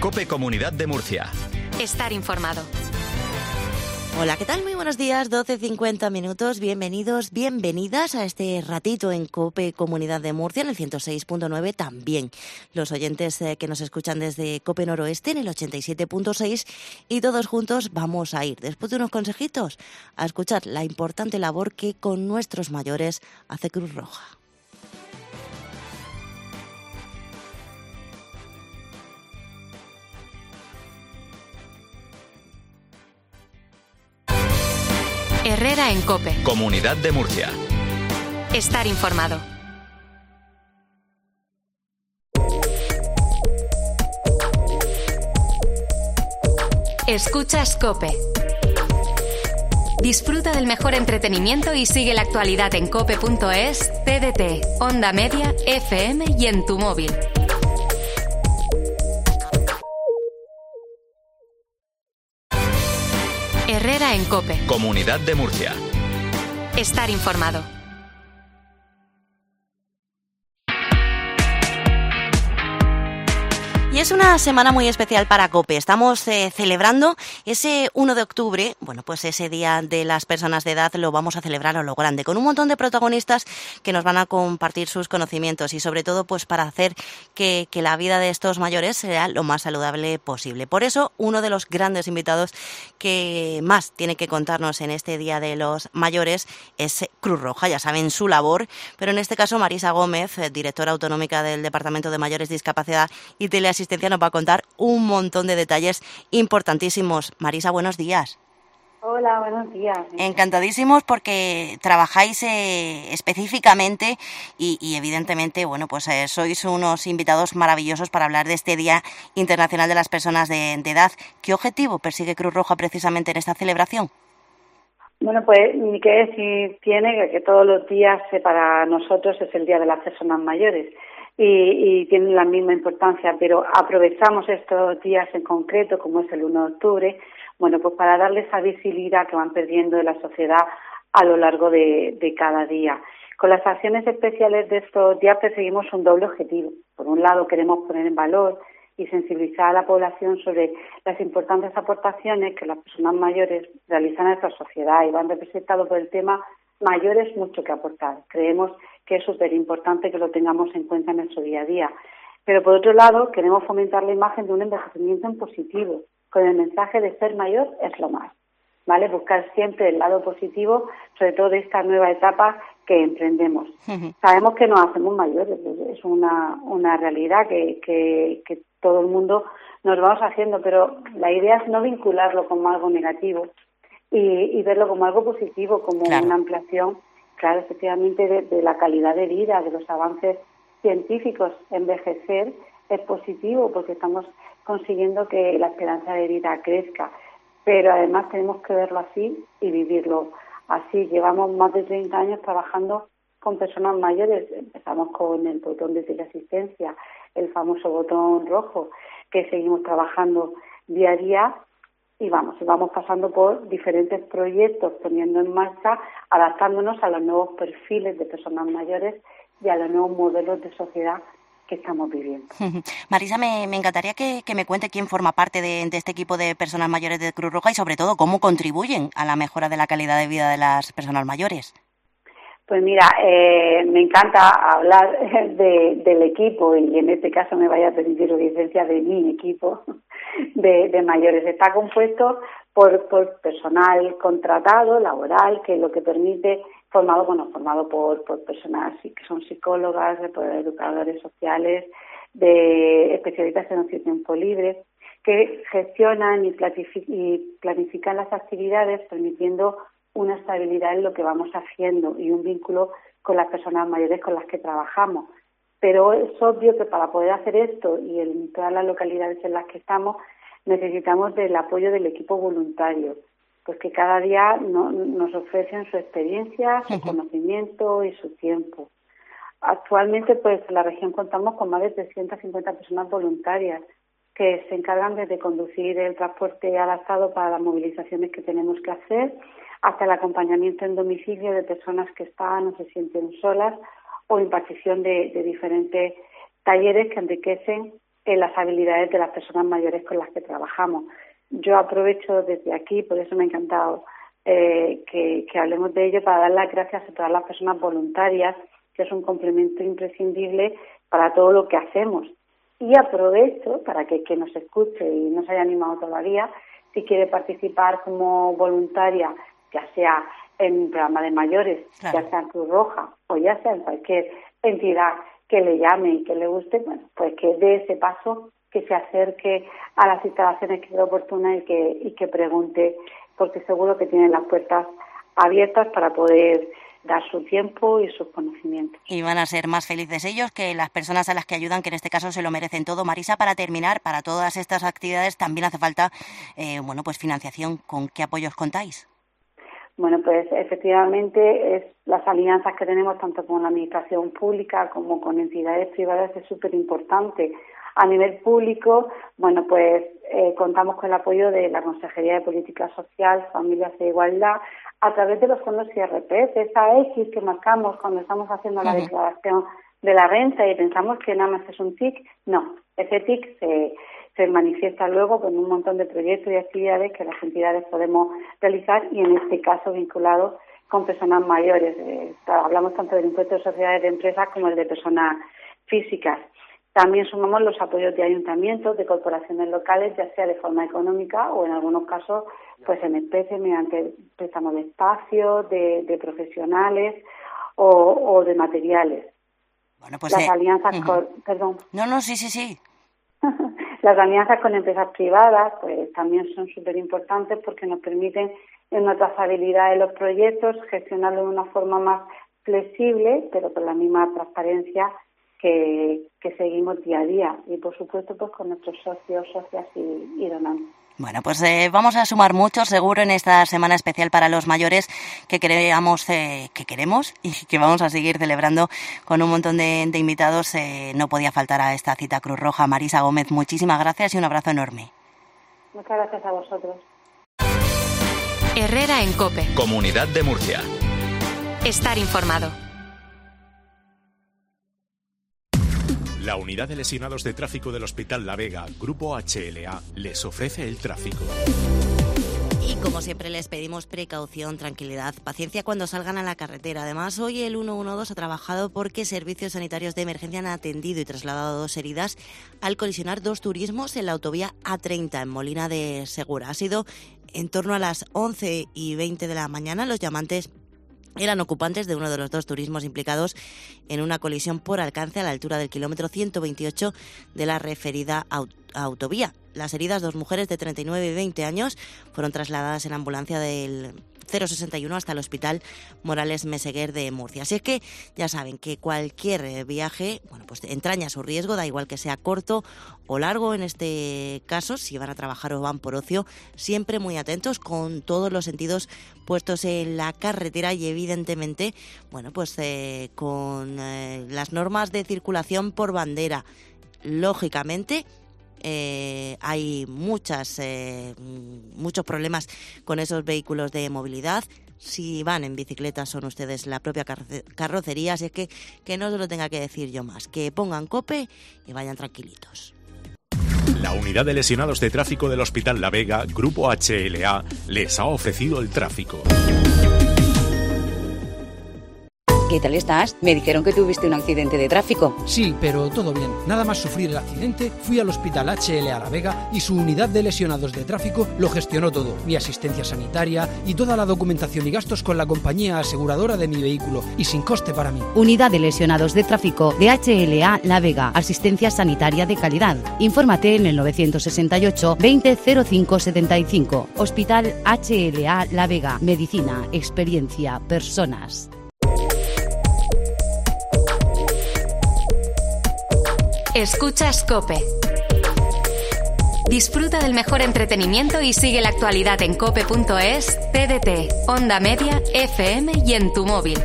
COPE Comunidad de Murcia. Estar informado. Hola, ¿qué tal? Muy buenos días, 12:50 minutos. Bienvenidos, bienvenidas a este ratito en COPE Comunidad de Murcia, en el 106.9 también. Los oyentes que nos escuchan desde COPE Noroeste en el 87.6 y todos juntos vamos a ir, después de unos consejitos, a escuchar la importante labor que con nuestros mayores hace Cruz Roja. Herrera en COPE. Comunidad de Murcia. Estar informado. Escuchas COPE. Disfruta del mejor entretenimiento y sigue la actualidad en cope.es, TDT, Onda Media, FM y en tu móvil. Herrera en COPE. Comunidad de Murcia. Estar informado. Y es una semana muy especial para COPE. Estamos celebrando ese 1 de octubre, bueno, pues ese Día de las Personas de Edad lo vamos a celebrar a lo grande, con un montón de protagonistas que nos van a compartir sus conocimientos y sobre todo pues para hacer que la vida de estos mayores sea lo más saludable posible. Por eso, uno de los grandes invitados que más tiene que contarnos en este Día de los Mayores es Cruz Roja, ya saben su labor, pero en este caso Marisa Gómez, directora autonómica del Departamento de Mayores, Discapacidad y Teleasistencia, nos va a contar un montón de detalles importantísimos. Marisa, buenos días. Hola, buenos días. Encantadísimos porque trabajáis específicamente y evidentemente, bueno, pues sois unos invitados maravillosos para hablar de este Día Internacional de las Personas de Edad. ¿Qué objetivo persigue Cruz Roja precisamente en esta celebración? Bueno, pues ni que decir tiene que todos los días para nosotros es el Día de las Personas Mayores. Y tienen la misma importancia, pero aprovechamos estos días en concreto, como es el 1 de octubre, bueno, pues para darle esa visibilidad que van perdiendo de la sociedad a lo largo de cada día. Con las acciones especiales de estos días perseguimos un doble objetivo. Por un lado, queremos poner en valor y sensibilizar a la población sobre las importantes aportaciones que las personas mayores realizan a nuestra sociedad y van representados por el tema mayores mucho que aportar. Creemos que es súper importante que lo tengamos en cuenta en nuestro día a día. Pero por otro lado, queremos fomentar la imagen de un envejecimiento en positivo, con el mensaje de ser mayor es lo más, ¿vale? Buscar siempre el lado positivo, sobre todo de esta nueva etapa que emprendemos. Sabemos que nos hacemos mayores, es una realidad que todo el mundo nos vamos haciendo, pero la idea es no vincularlo como algo negativo y verlo como algo positivo, como una ampliación, claro, efectivamente, de la calidad de vida, de los avances científicos. Envejecer es positivo porque estamos consiguiendo que la esperanza de vida crezca, pero además tenemos que verlo así y vivirlo así. Llevamos más de 30 años trabajando con personas mayores. Empezamos con el botón de teleasistencia, el famoso botón rojo, que seguimos trabajando día a día y vamos pasando por diferentes proyectos, poniendo en marcha, adaptándonos a los nuevos perfiles de personas mayores y a los nuevos modelos de sociedad que estamos viviendo. Marisa, me encantaría que me cuente quién forma parte de este equipo de personas mayores de Cruz Roja y sobre todo cómo contribuyen a la mejora de la calidad de vida de las personas mayores. Pues mira, me encanta hablar del equipo y en este caso me vaya a permitir licencia de mi equipo de mayores. Está compuesto por personal contratado, laboral, que lo que permite, formado por personas que son psicólogas, por educadores sociales, de especialistas en ocio y tiempo libre, que gestionan y planifican las actividades permitiendo una estabilidad en lo que vamos haciendo y un vínculo con las personas mayores con las que trabajamos. Pero es obvio que para poder hacer esto y en todas las localidades en las que estamos necesitamos del apoyo del equipo voluntario, pues que cada día nos ofrecen su experiencia, su conocimiento y su tiempo. Actualmente, pues en la región contamos con más de 350 personas voluntarias que se encargan desde conducir el transporte adaptado para las movilizaciones que tenemos que hacer, hasta el acompañamiento en domicilio de personas que están o se sienten solas, o impartición de diferentes talleres que enriquecen las habilidades de las personas mayores con las que trabajamos. Yo aprovecho desde aquí, por eso me ha encantado que hablemos de ello, para dar las gracias a todas las personas voluntarias, que es un complemento imprescindible para todo lo que hacemos. Y aprovecho para que quien nos escuche y no se haya animado todavía, si quiere participar como voluntaria, ya sea en un programa de mayores, claro, ya sea en Cruz Roja o ya sea en cualquier entidad que le llame y que le guste, bueno, pues que dé ese paso, que se acerque a las instalaciones que sea oportuna y que pregunte, porque seguro que tienen las puertas abiertas para poder dar su tiempo y sus conocimientos. Y van a ser más felices ellos que las personas a las que ayudan, que en este caso se lo merecen todo. Marisa, para terminar, para todas estas actividades también hace falta pues financiación. ¿Con qué apoyos contáis? Bueno, pues efectivamente es las alianzas que tenemos tanto con la administración pública como con entidades privadas es súper importante. A nivel público, bueno, pues contamos con el apoyo de la Consejería de Política Social, Familias e Igualdad, a través de los fondos IRPF, esa X que marcamos cuando estamos haciendo la declaración de la renta y pensamos que nada más es un TIC. No, ese TIC se manifiesta luego con un montón de proyectos y actividades que las entidades podemos realizar y en este caso vinculados con personas mayores. Hablamos tanto del impuesto de sociedades de empresas como el de personas físicas. También sumamos los apoyos de ayuntamientos, de corporaciones locales, ya sea de forma económica o en algunos casos pues en especie mediante préstamos de espacios, de profesionales o de materiales. Bueno, pues las alianzas con... Perdón. No, sí. Las alianzas con empresas privadas pues también son súper importantes porque nos permiten en nuestra trazabilidad de los proyectos gestionarlo de una forma más flexible, pero con la misma transparencia que seguimos día a día y por supuesto pues con nuestros socios, socias y donantes. Bueno, pues vamos a sumar mucho seguro en esta semana especial para los mayores que queremos y que vamos a seguir celebrando con un montón de invitados. No podía faltar a esta cita Cruz Roja. Marisa Gómez, muchísimas gracias y un abrazo enorme. Muchas gracias a vosotros. Herrera en COPE. Comunidad de Murcia. Estar informado. La Unidad de Lesionados de Tráfico del Hospital La Vega, Grupo HLA, les ofrece el tráfico. Y como siempre les pedimos precaución, tranquilidad, paciencia cuando salgan a la carretera. Además, hoy el 112 ha trabajado porque servicios sanitarios de emergencia han atendido y trasladado 2 heridas al colisionar 2 turismos en la autovía A30 en Molina de Segura. Ha sido en torno a las 11:20 de la mañana. Los llamantes eran ocupantes de uno de los 2 turismos implicados en una colisión por alcance a la altura del kilómetro 128 de la referida autovía. Las heridas, 2 mujeres de 39 y 20 años, fueron trasladadas en ambulancia del 061 hasta el Hospital Morales Meseguer de Murcia. Así es que ya saben que cualquier viaje, pues entraña su riesgo, da igual que sea corto o largo. En este caso, si van a trabajar o van por ocio, siempre muy atentos, con todos los sentidos puestos en la carretera y evidentemente, con las normas de circulación por bandera. Lógicamente, hay muchos problemas con esos vehículos de movilidad. Si van en bicicleta son ustedes la propia carrocería, así es que no se lo tenga que decir yo más. Que pongan COPE y vayan tranquilitos. La Unidad de Lesionados de Tráfico del Hospital La Vega, Grupo HLA, les ha ofrecido el tráfico. ¿Qué tal estás? Me dijeron que tuviste un accidente de tráfico. Sí, pero todo bien. Nada más sufrir el accidente, fui al Hospital HLA La Vega y su unidad de lesionados de tráfico lo gestionó todo. Mi asistencia sanitaria y toda la documentación y gastos con la compañía aseguradora de mi vehículo y sin coste para mí. Unidad de lesionados de tráfico de HLA La Vega. Asistencia sanitaria de calidad. Infórmate en el 968 20 05 75. Hospital HLA La Vega. Medicina, experiencia, personas. Escuchas COPE. Disfruta del mejor entretenimiento y sigue la actualidad en cope.es, TDT, Onda Media, FM y en tu móvil.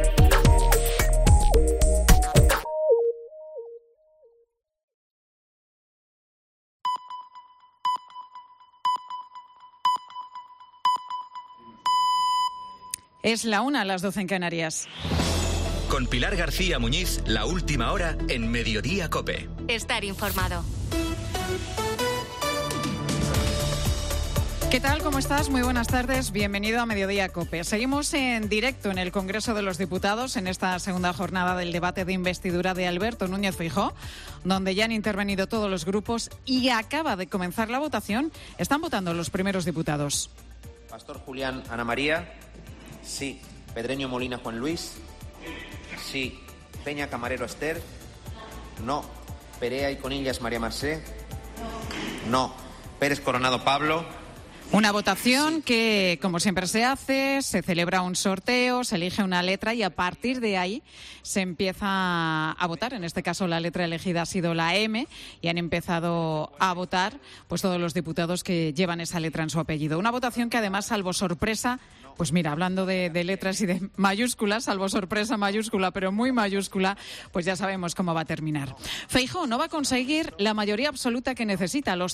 Es la 1, las 12 en Canarias. Con Pilar García Muñiz, la última hora en Mediodía COPE. Estar informado. ¿Qué tal? ¿Cómo estás? Muy buenas tardes. Bienvenido a Mediodía COPE. Seguimos en directo en el Congreso de los Diputados en esta segunda jornada del debate de investidura de Alberto Núñez Feijóo, donde ya han intervenido todos los grupos y acaba de comenzar la votación. Están votando los primeros diputados. Pastor Julián Ana María. Sí. Pedreño Molina Juan Luis. Sí. Peña Camarero Esther. No. Perea y Conillas María Marcé. No. Pérez Coronado Pablo. Una votación que, como siempre se hace, se celebra un sorteo, se elige una letra y a partir de ahí se empieza a votar. En este caso la letra elegida ha sido la M y han empezado a votar pues todos los diputados que llevan esa letra en su apellido. Una votación que además, salvo sorpresa, pues mira, hablando de letras y de mayúsculas, salvo sorpresa mayúscula, pero muy mayúscula, pues ya sabemos cómo va a terminar. Feijóo no va a conseguir la mayoría absoluta que necesita. Los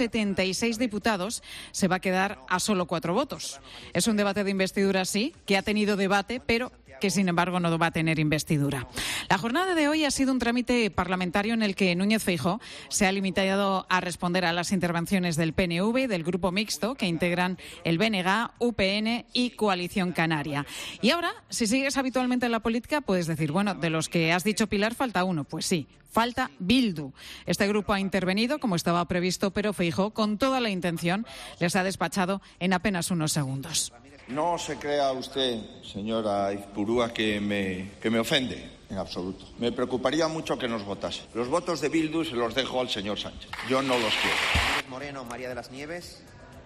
176 diputados se va a quedar a solo 4 votos. Es un debate de investidura, sí, que ha tenido debate, pero que sin embargo no va a tener investidura. La jornada de hoy ha sido un trámite parlamentario en el que Núñez Feijóo se ha limitado a responder a las intervenciones del PNV, del grupo mixto que integran el BNG, UPN y Coalición Canaria. Y ahora, si sigues habitualmente en la política, puedes decir, bueno, de los que has dicho, Pilar, falta uno. Pues sí, falta Bildu. Este grupo ha intervenido como estaba previsto, pero Feijóo, con toda la intención, les ha despachado en apenas unos segundos. No se crea usted, señora Izpurúa, que me ofende en absoluto. Me preocuparía mucho que nos votase. Los votos de Bildu se los dejo al señor Sánchez. Yo no los quiero. Moreno, María de las Nieves.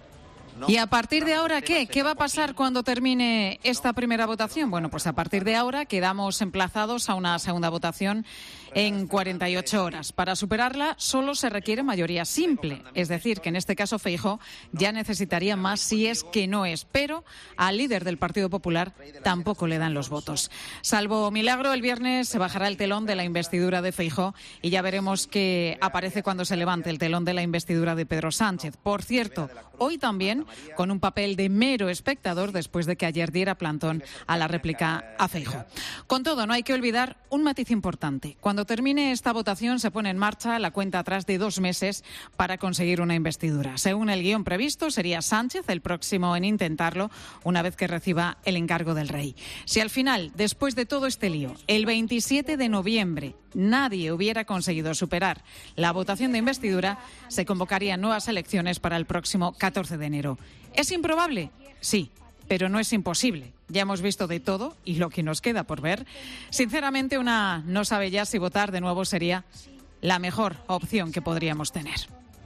No. ¿Y a partir de ahora qué? ¿Qué va a pasar cuando termine esta primera votación? Bueno, pues a partir de ahora quedamos emplazados a una segunda votación en 48 horas. Para superarla solo se requiere mayoría simple, es decir, que en este caso Feijóo ya necesitaría más si es que no es, pero al líder del Partido Popular tampoco le dan los votos. Salvo milagro, el viernes se bajará el telón de la investidura de Feijóo y ya veremos qué aparece cuando se levante el telón de la investidura de Pedro Sánchez. Por cierto, hoy también con un papel de mero espectador después de que ayer diera plantón a la réplica a Feijóo. Con todo, no hay que olvidar un matiz importante. Cuando termine esta votación se pone en marcha la cuenta atrás de 2 meses para conseguir una investidura. Según el guión previsto, sería Sánchez el próximo en intentarlo una vez que reciba el encargo del rey. Si al final, después de todo este lío, el 27 de noviembre nadie hubiera conseguido superar la votación de investidura, se convocarían nuevas elecciones para el próximo 14 de enero. ¿Es improbable? Sí, pero no es imposible. Ya hemos visto de todo y lo que nos queda por ver. Sinceramente, una no sabe ya si votar de nuevo sería la mejor opción que podríamos tener.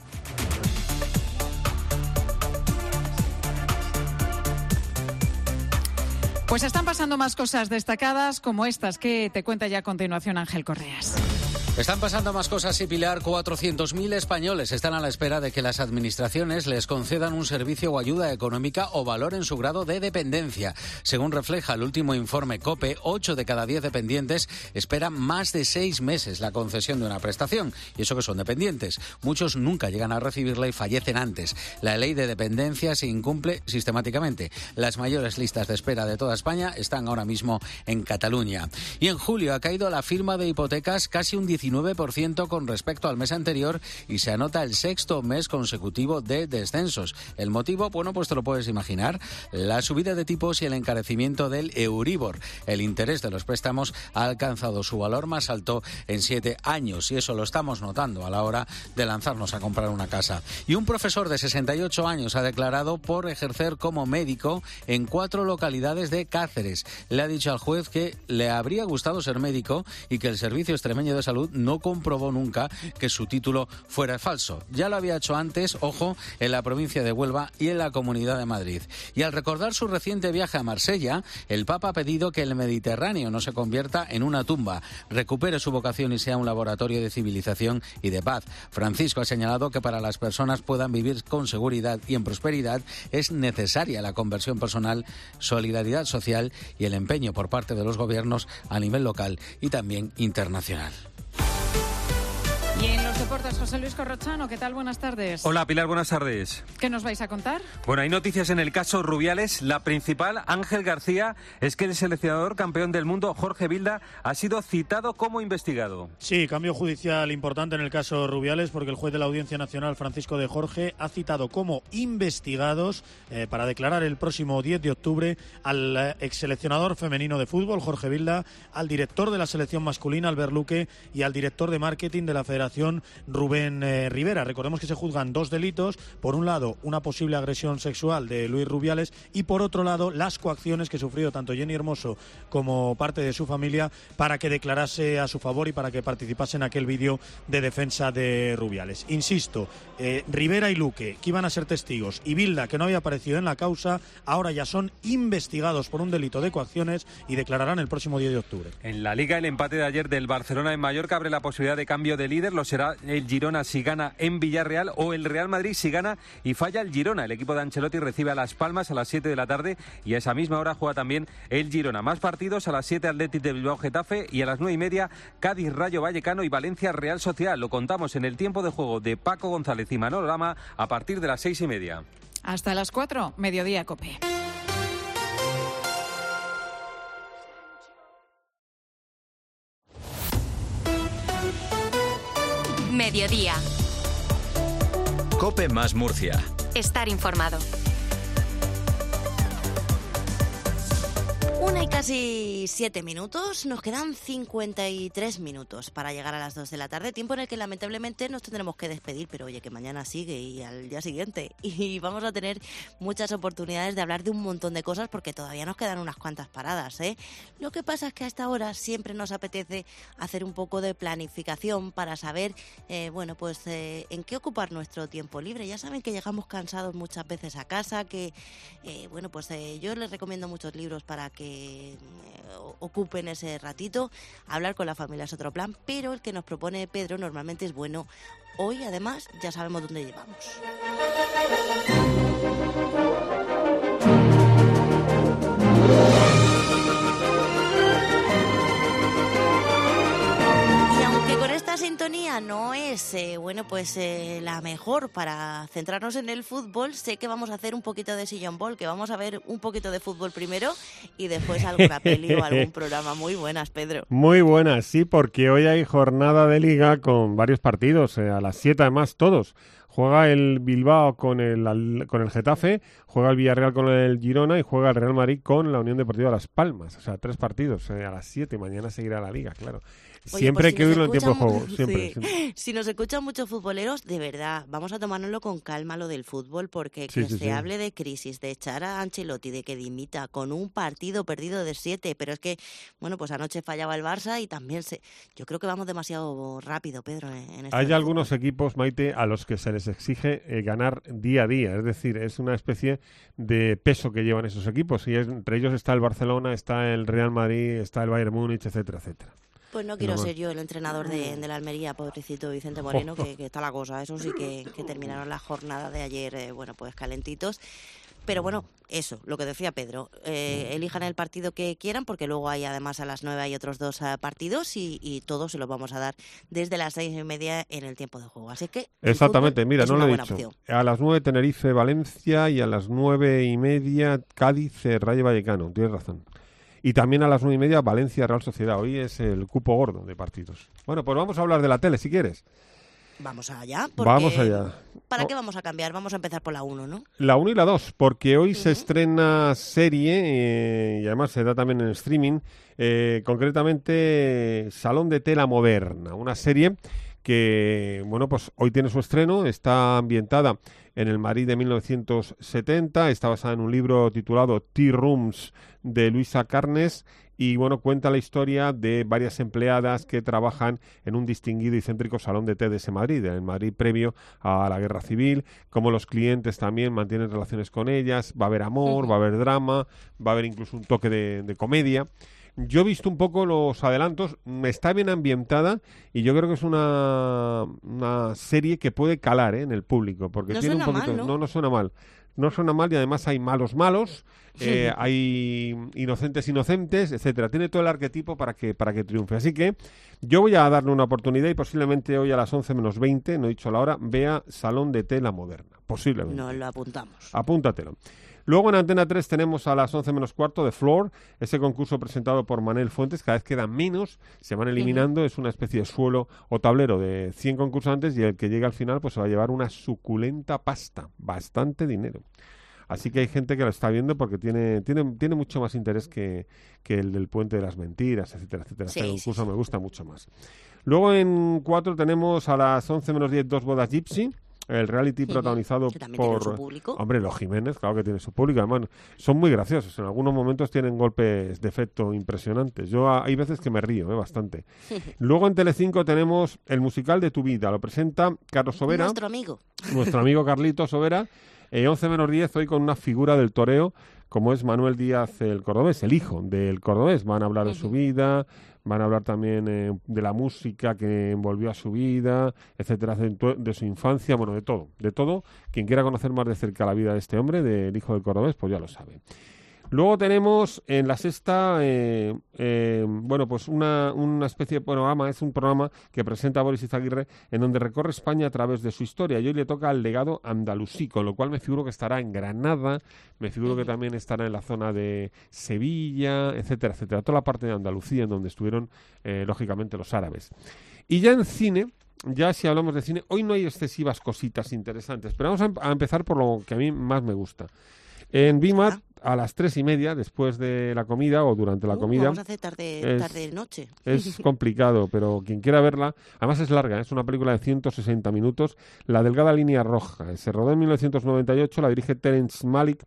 Pues están pasando más cosas destacadas como estas que te cuenta ya a continuación Ángel Correas. Están pasando más cosas y, Pilar, 400.000 españoles están a la espera de que las administraciones les concedan un servicio o ayuda económica o valoren su grado de dependencia. Según refleja el último informe COPE, 8 de cada 10 dependientes esperan más de 6 meses la concesión de una prestación. Y eso que son dependientes. Muchos nunca llegan a recibirla y fallecen antes. La ley de dependencia se incumple sistemáticamente. Las mayores listas de espera de toda España están ahora mismo en Cataluña. Y en julio ha caído la firma de hipotecas casi un 19% con respecto al mes anterior y se anota el 6º mes consecutivo de descensos. ¿El motivo? Bueno, pues te lo puedes imaginar. La subida de tipos y el encarecimiento del Euribor. El interés de los préstamos ha alcanzado su valor más alto en 7 años y eso lo estamos notando a la hora de lanzarnos a comprar una casa. Y un profesor de 68 años ha declarado por ejercer como médico en 4 localidades de Cáceres. Le ha dicho al juez que le habría gustado ser médico y que el Servicio Extremeño de Salud no comprobó nunca que su título fuera falso. Ya lo había hecho antes, ojo, en la provincia de Huelva y en la Comunidad de Madrid. Y al recordar su reciente viaje a Marsella, el Papa ha pedido que el Mediterráneo no se convierta en una tumba, recupere su vocación y sea un laboratorio de civilización y de paz. Francisco ha señalado que para las personas puedan vivir con seguridad y en prosperidad es necesaria la conversión personal, solidaridad social y el empeño por parte de los gobiernos a nivel local y también internacional. Y en los Deportes, José Luis Corrochano, ¿qué tal? Buenas tardes. Hola Pilar, buenas tardes. ¿Qué nos vais a contar? Bueno, hay noticias en el caso Rubiales. La principal, Ángel García, es que el seleccionador campeón del mundo, Jorge Vilda, ha sido citado como investigado. Sí, cambio judicial importante en el caso Rubiales, porque el juez de la Audiencia Nacional, Francisco de Jorge, ha citado como investigados para declarar el próximo 10 de octubre al exseleccionador femenino de fútbol, Jorge Vilda, al director de la selección masculina, Albert Luque, y al director de marketing de la Federación, Rubén Rivera. Recordemos que se juzgan dos delitos. Por un lado, una posible agresión sexual de Luis Rubiales y por otro lado, las coacciones que sufrió tanto Jenny Hermoso como parte de su familia para que declarase a su favor y para que participase en aquel vídeo de defensa de Rubiales. Insisto, Rivera y Luque, que iban a ser testigos, y Vilda, que no había aparecido en la causa, ahora ya son investigados por un delito de coacciones y declararán el próximo 10 de octubre. En la Liga, el empate de ayer del Barcelona en Mallorca abre la posibilidad de cambio de líder. Lo será el Girona si gana en Villarreal o el Real Madrid si gana y falla el Girona. El equipo de Ancelotti recibe a Las Palmas a las 7 de la tarde y a esa misma hora juega también el Girona. Más partidos: a las 7 Athletic de Bilbao Getafe y a las 9:30 Cádiz Rayo Vallecano y Valencia Real Sociedad. Lo contamos en el tiempo de juego de Paco González y Manolo Lama a partir de las 6:30. Hasta las 4, Mediodía Cope. Mediodía. Cope más Murcia. Estar informado. 1:07 minutos, nos quedan 53 minutos para llegar a las 2 de la tarde, tiempo en el que lamentablemente nos tendremos que despedir, pero oye, que mañana sigue y al día siguiente, y vamos a tener muchas oportunidades de hablar de un montón de cosas porque todavía nos quedan unas cuantas paradas, ¿eh? Lo que pasa es que a esta hora siempre nos apetece hacer un poco de planificación para saber, en qué ocupar nuestro tiempo libre. Ya saben que llegamos cansados muchas veces a casa, que, yo les recomiendo muchos libros para que ocupen ese ratito. Hablar con la familia es otro plan, pero el que nos propone Pedro normalmente es bueno. Hoy, además, ya sabemos dónde llevamos. Esta sintonía no es la mejor para centrarnos en el fútbol. Sé que vamos a hacer un poquito de sillón ball, que vamos a ver un poquito de fútbol primero y después alguna peli o algún programa. Muy buenas, Pedro. Muy buenas, sí, porque hoy hay jornada de liga con varios partidos, a las 7 además todos. Juega el Bilbao con el Getafe, juega el Villarreal con el Girona y juega el Real Madrid con la Unión Deportiva Las Palmas. O sea, 3 partidos a las 7. Mañana seguirá la liga, claro. Oye, siempre hay que oírlo en tiempo de juego. Siempre. Si nos escuchan muchos futboleros, de verdad, vamos a tomárnoslo con calma lo del fútbol, porque se hable de crisis, de echar a Ancelotti, de que dimita con un partido perdido de 7. Pero es que, anoche fallaba el Barça y también yo creo que vamos demasiado rápido, Pedro. Hay algunos equipos, Maite, a los que se les exige ganar día a día. Es decir, es una especie de peso que llevan esos equipos. Y entre ellos está el Barcelona, está el Real Madrid, está el Bayern Múnich, etcétera, etcétera. Pues no quiero ser yo el entrenador de la Almería, pobrecito Vicente Moreno, que está la cosa. Eso sí que terminaron la jornada de ayer, calentitos. Pero eso, lo que decía Pedro, elijan el partido que quieran, porque luego hay además a las 9 hay otros 2 partidos y todos se los vamos a dar desde las 6:30 en el tiempo de juego. Así que exactamente, mira, no lo he dicho. Opción. A las 9 Tenerife, Valencia y a las 9:30 Cádiz, Rayo Vallecano. Tienes razón. Y también a las 9:30 Valencia Real Sociedad. Hoy es el cupo gordo de partidos. Bueno, pues vamos a hablar de la tele si quieres. Vamos allá. Vamos allá. ¿Para qué vamos a cambiar? Vamos a empezar por la 1, ¿no? La 1 y la 2, porque hoy se estrena serie y además se da también en streaming, concretamente Salón de Tela Moderna, una serie que, hoy tiene su estreno, está ambientada en el Madrid de 1970, está basada en un libro titulado Tea Rooms de Luisa Carnes y, cuenta la historia de varias empleadas que trabajan en un distinguido y céntrico salón de té de ese Madrid, en el Madrid previo a la Guerra Civil, cómo los clientes también mantienen relaciones con ellas, va a haber amor, va a haber drama, va a haber incluso un toque de comedia. Yo he visto un poco los adelantos, está bien ambientada y yo creo que es una serie que puede calar en el público, porque no tiene suena un poquito, mal, ¿no? No suena mal. no suena mal y además hay malos, hay inocentes, etcétera. Tiene todo el arquetipo para que triunfe. Así que yo voy a darle una oportunidad y posiblemente hoy a las 11 menos 20, no he dicho la hora, vea Salón de Té La Moderna. Posiblemente. Nos lo apuntamos. Apúntatelo. Luego en Antena 3 tenemos a las 11 menos cuarto The Floor, ese concurso presentado por Manel Fuentes. Cada vez quedan menos, se van eliminando, es una especie de suelo o tablero de 100 concursantes y el que llegue al final pues se va a llevar una suculenta pasta, bastante dinero. Así que hay gente que lo está viendo porque tiene mucho más interés que el del Puente de las Mentiras, etcétera, etcétera. Sí, este concurso me gusta mucho más. Luego en 4 tenemos a las 11 menos 10 Dos bodas Gypsy. El reality protagonizado por... Su público. Hombre, los Jiménez, claro que tiene su público. Además, son muy graciosos. En algunos momentos tienen golpes de efecto impresionantes. Hay veces que me río, bastante. Luego en Telecinco tenemos el musical de Tu vida. Lo presenta Carlos Sobera. Nuestro amigo. Nuestro amigo Carlito Sobera. 11 menos 10 hoy con una figura del toreo como es Manuel Díaz el Cordobés, el hijo del Cordobés. Van a hablar de su vida, van a hablar también de la música que envolvió a su vida, etcétera, de su infancia, bueno, de todo. Quien quiera conocer más de cerca la vida de este hombre, del hijo del Cordobés, pues ya lo sabe. Luego tenemos en la sexta, pues una especie de programa, es un programa que presenta Boris Izaguirre, en donde recorre España a través de su historia. Y hoy le toca al legado andalusí, con lo cual me figuro que estará en Granada, me figuro que también estará en la zona de Sevilla, etcétera, etcétera. Toda la parte de Andalucía, en donde estuvieron, lógicamente, los árabes. Y ya en cine... Ya si hablamos de cine, hoy no hay excesivas cositas interesantes, pero vamos a empezar por lo que a mí más me gusta. En BIMAT, a las 3:30, después de la comida o durante la comida... Vamos a hacer tarde-noche. Es complicado, pero quien quiera verla... Además es larga, es una película de 160 minutos, La delgada línea roja. Se rodó en 1998, la dirige Terence Malick,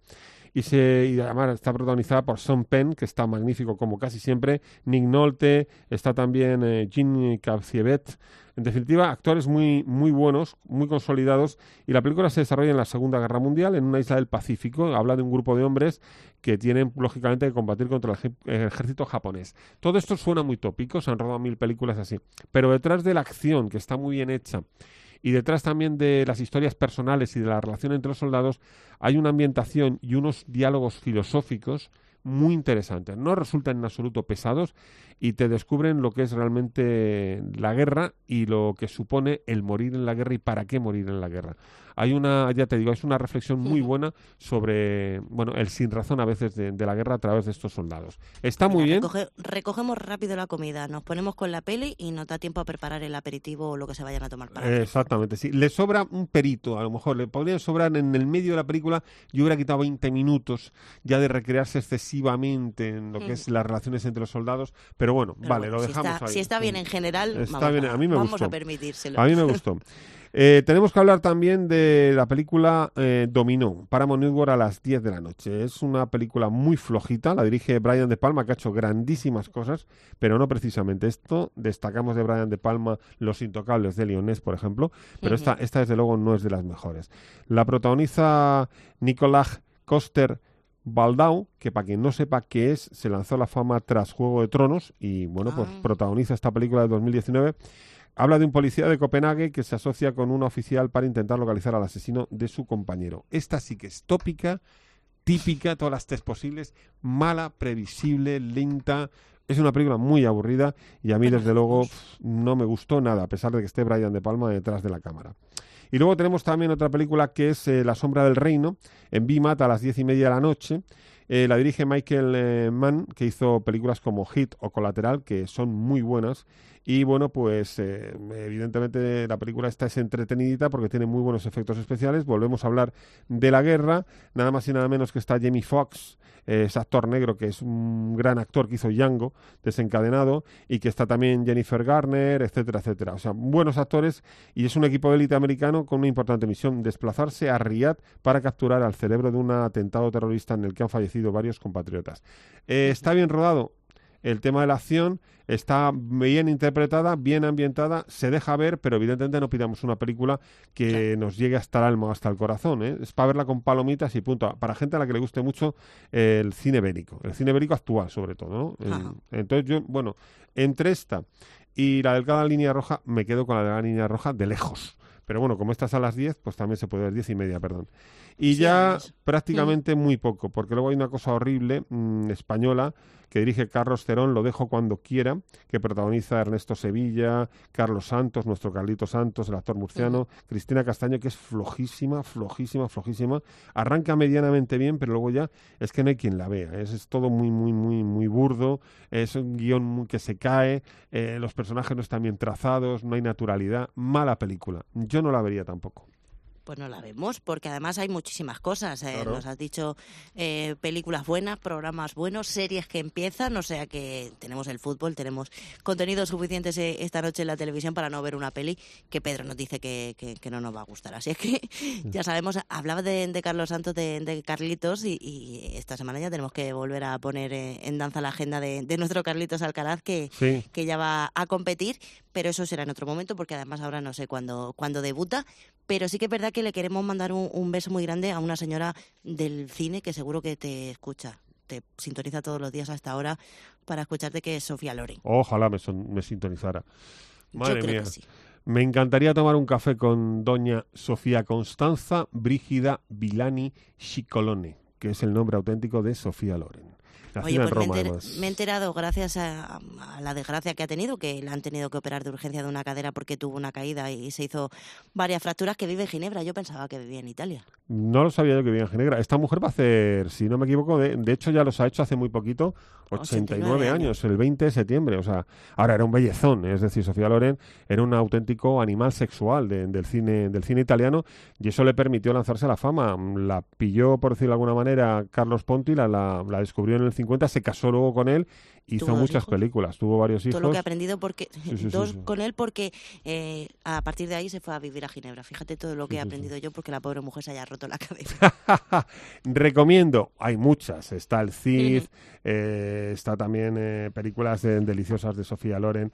y además está protagonizada por Sean Penn, que está magnífico como casi siempre, Nick Nolte, está también Jean Cavievet. En definitiva, actores muy, muy buenos, muy consolidados, y la película se desarrolla en la Segunda Guerra Mundial, en una isla del Pacífico. Habla de un grupo de hombres que tienen, lógicamente, que combatir contra el ejército japonés. Todo esto suena muy tópico, se han rodado 1000 películas así, pero detrás de la acción, que está muy bien hecha, y detrás también de las historias personales y de la relación entre los soldados, hay una ambientación y unos diálogos filosóficos muy interesantes. No resultan en absoluto pesados y te descubren lo que es realmente la guerra y lo que supone el morir en la guerra y para qué morir en la guerra. Hay es una reflexión muy buena sobre, el sinrazón a veces de la guerra a través de estos soldados. Está muy bien. Recogemos rápido la comida, nos ponemos con la peli y nos da tiempo a preparar el aperitivo o lo que se vayan a tomar para exactamente, sí. Le sobra un perito, a lo mejor le podrían sobrar en el medio de la película. Yo hubiera quitado 20 minutos ya de recrearse excesivamente en lo que es las relaciones entre los soldados, pero lo dejamos ahí. Si está bien en general, vamos a permitírselo. A mí me gustó. Tenemos que hablar también de la película Dominó, Paramount Network, a las 10 de la noche. Es una película muy flojita, la dirige Brian De Palma, que ha hecho grandísimas cosas, pero no precisamente esto. Destacamos de Brian De Palma Los Intocables de Lyonés, por ejemplo, pero esta desde luego no es de las mejores. La protagoniza Nicolás Coster-Waldau, que para quien no sepa qué es, se lanzó a la fama tras Juego de Tronos y pues protagoniza esta película de 2019. Habla de un policía de Copenhague que se asocia con una oficial para intentar localizar al asesino de su compañero. Esta sí que es tópica, típica, todas las test posibles, mala, previsible, lenta. Es una película muy aburrida y a mí, desde luego, no me gustó nada, a pesar de que esté Brian De Palma detrás de la cámara. Y luego tenemos también otra película que es La sombra del reino, en BIMAT a las 10:30 de la noche. La dirige Michael Mann, que hizo películas como Hit o Colateral, que son muy buenas. Y evidentemente la película esta es entretenidita porque tiene muy buenos efectos especiales. Volvemos a hablar de la guerra, nada más y nada menos que está Jamie Foxx, ese actor negro que es un gran actor que hizo Django, Desencadenado, y que está también Jennifer Garner, etcétera, etcétera. O sea, buenos actores, y es un equipo de élite americano con una importante misión: desplazarse a Riad para capturar al cerebro de un atentado terrorista en el que han fallecido varios compatriotas. Está bien rodado. El tema de la acción está bien interpretada, bien ambientada, se deja ver, pero evidentemente no pidamos una película que nos llegue hasta el alma o hasta el corazón, ¿eh? Es para verla con palomitas y punto. Para gente a la que le guste mucho el cine bélico actual sobre todo, ¿no? Entonces yo, entre esta y la delgada línea roja, me quedo con la delgada línea roja de lejos. Pero como estas a las 10, pues también se puede ver 10:30, perdón. Y sí, ya prácticamente muy poco, porque luego hay una cosa horrible española que dirige Carlos Cerón, Lo dejo cuando quiera, que protagoniza Ernesto Sevilla, Carlos Santos, nuestro Carlito Santos, el actor murciano, Cristina Castaño, que es flojísima, arranca medianamente bien, pero luego ya es que no hay quien la vea, es todo muy burdo, es un guión que se cae, los personajes no están bien trazados, no hay naturalidad, mala película, yo no la vería tampoco. Pues no la vemos, porque además hay muchísimas cosas. Claro. Nos has dicho películas buenas, programas buenos, series que empiezan, o sea que tenemos el fútbol, tenemos contenidos suficientes esta noche en la televisión para no ver una peli que Pedro nos dice que no nos va a gustar. Así es que ya sabemos, hablaba de Carlos Santos, de Carlitos, y esta semana ya tenemos que volver a poner en danza la agenda de nuestro Carlitos Alcaraz, que ya va a competir, pero eso será en otro momento, porque además ahora no sé cuándo debuta. Pero sí que es verdad que le queremos mandar un beso muy grande a una señora del cine que seguro que te escucha, te sintoniza todos los días hasta ahora para escucharte, que es Sofía Loren. Ojalá me sintonizara. Madre mía. Que sí. Me encantaría tomar un café con doña Sofía Constanza Brígida Vilani Scicolone, que es el nombre auténtico de Sofía Loren. Oye, pues me he enterado gracias a la desgracia que ha tenido, que la han tenido que operar de urgencia de una cadera porque tuvo una caída y se hizo varias fracturas, que vive en Ginebra. Yo pensaba que vivía en Italia. No lo sabía yo que vivía en Ginebra. Esta mujer va a hacer, si no me equivoco, de hecho ya los ha hecho hace muy poquito, 89 años, el 20 de septiembre. O sea, ahora era un bellezón, es decir, Sofía Loren era un auténtico animal sexual del cine italiano, y eso le permitió lanzarse a la fama. La pilló, por decirlo de alguna manera, Carlos Ponti, la descubrió en el 50, se casó luego con él, hizo muchas películas, tuvo varios hijos. Todo lo que he aprendido con él, porque a partir de ahí se fue a vivir a Ginebra. Fíjate todo lo que he aprendido yo, porque la pobre mujer se haya roto la cabeza. Recomiendo, hay muchas, está El Cid, está también películas deliciosas de Sofía Loren,